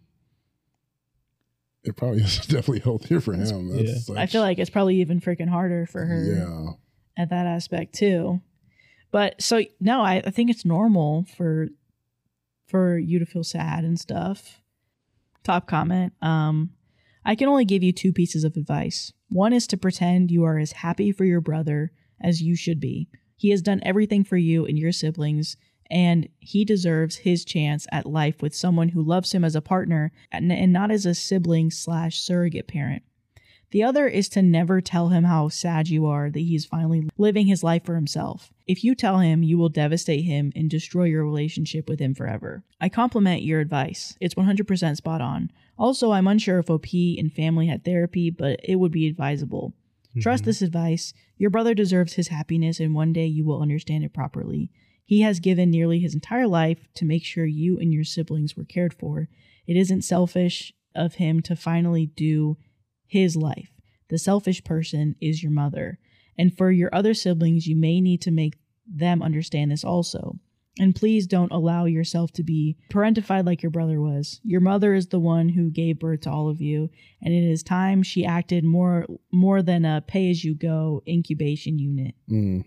It probably is definitely healthier for him. That's yeah. such... I feel like it's probably even freaking harder for her yeah. at that aspect too. But so, no, I, I think it's normal for for you to feel sad and stuff. Top comment. Um, I can only give you two pieces of advice. One is to pretend you are as happy for your brother as you should be. He has done everything for you and your siblings, and he deserves his chance at life with someone who loves him as a partner and, and not as a sibling slash surrogate parent. The other is to never tell him how sad you are that he's finally living his life for himself. If you tell him, you will devastate him and destroy your relationship with him forever. I compliment your advice. It's one hundred percent spot on. Also, I'm unsure if O P and family had therapy, but it would be advisable. Mm-hmm. Trust this advice. Your brother deserves his happiness, and one day you will understand it properly. He has given nearly his entire life to make sure you and your siblings were cared for. It isn't selfish of him to finally do his life. The selfish person is your mother. And for your other siblings, you may need to make them understand this also. And please don't allow yourself to be parentified like your brother was. Your mother is the one who gave birth to all of you, and it is time she acted more more than a pay-as-you-go incubation unit. Mm.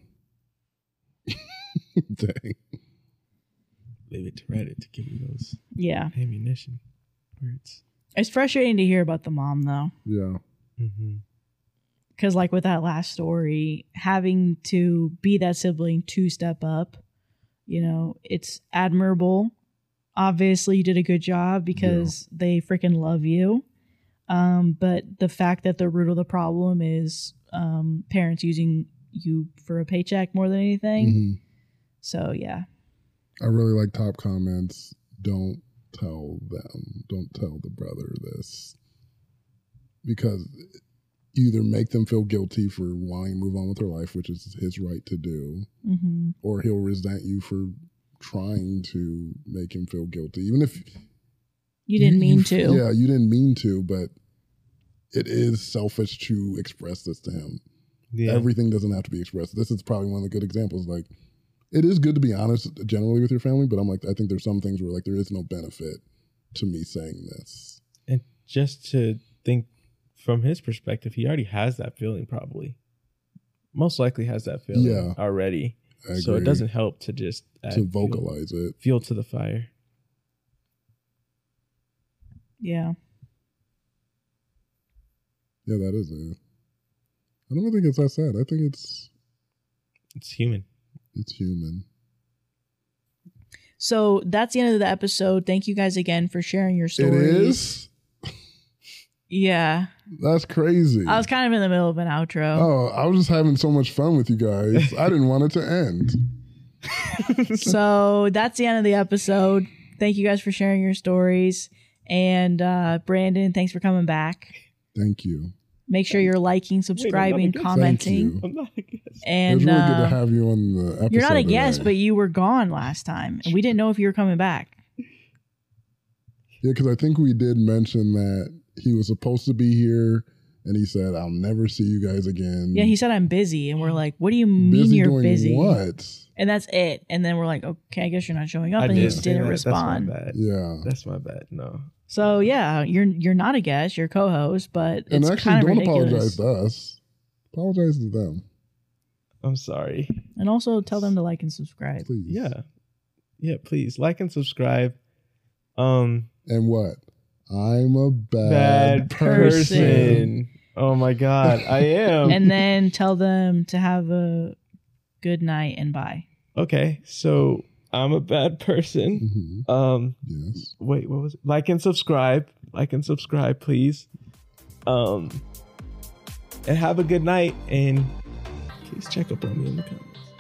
Dang. Leave it to Reddit to give you those Yeah. ammunition words. It's frustrating to hear about the mom, though. Yeah. Mm-hmm. Because, like with that last story, having to be that sibling to step up, you know, it's admirable. Obviously, you did a good job because yeah. they freaking love you. Um, but the fact that the root of the problem is um, parents using you for a paycheck more than anything. Mm-hmm. So, yeah. I really like top comments. Don't tell them. Don't tell the brother this. Because you either make them feel guilty for wanting to move on with their life, which is his right to do, mm-hmm. or he'll resent you for trying to make him feel guilty. Even if you didn't you, mean you, to. Yeah, you didn't mean to, but it is selfish to express this to him. Yeah. Everything doesn't have to be expressed. This is probably one of the good examples. Like, it is good to be honest generally with your family, but I'm like, I think there's some things where like there is no benefit to me saying this. And just to think from his perspective, he already has that feeling probably. Most likely has that feeling yeah, already. I so agree. it doesn't help to just add to vocalize fuel, it. Fuel to the fire. Yeah. Yeah, that is it. I don't think it's that sad. I think it's it's human. It's human. So that's the end of the episode. Thank you guys again for sharing your stories. It is? Yeah. That's crazy. I was kind of in the middle of an outro. Oh, I was just having so much fun with you guys. I didn't want it to end. So that's the end of the episode. Thank you guys for sharing your stories. And uh, Brandon, thanks for coming back. Thank you. Make sure you're liking, subscribing, Wait, commenting. I'm not a guest. And it was really uh, good to have you on the episode. You're not a guest, today. but you were gone last time, and we didn't know if you were coming back. Yeah, because I think we did mention that he was supposed to be here, and he said, "I'll never see you guys again." Yeah, he said, "I'm busy," and we're like, "What do you mean busy you're doing busy?" What? And that's it. And then we're like, "Okay, I guess you're not showing up," I and did he just didn't that. respond. That's my bad. Yeah, that's my bad. No. So yeah, you're you're not a guest, you're co-host, but and it's actually, kind of don't ridiculous. apologize to us. Apologize to them. I'm sorry. And also tell them to like and subscribe. Please. Yeah, yeah. Please like and subscribe. Um. And what? I'm a bad, bad person. person. Oh my God, I am. And then tell them to have a good night and bye. Okay, so I'm a bad person. Mm-hmm. Um, yes. Wait, what was it? Like and subscribe. Like and subscribe, please. Um, and have a good night. And please check up on me in the comments.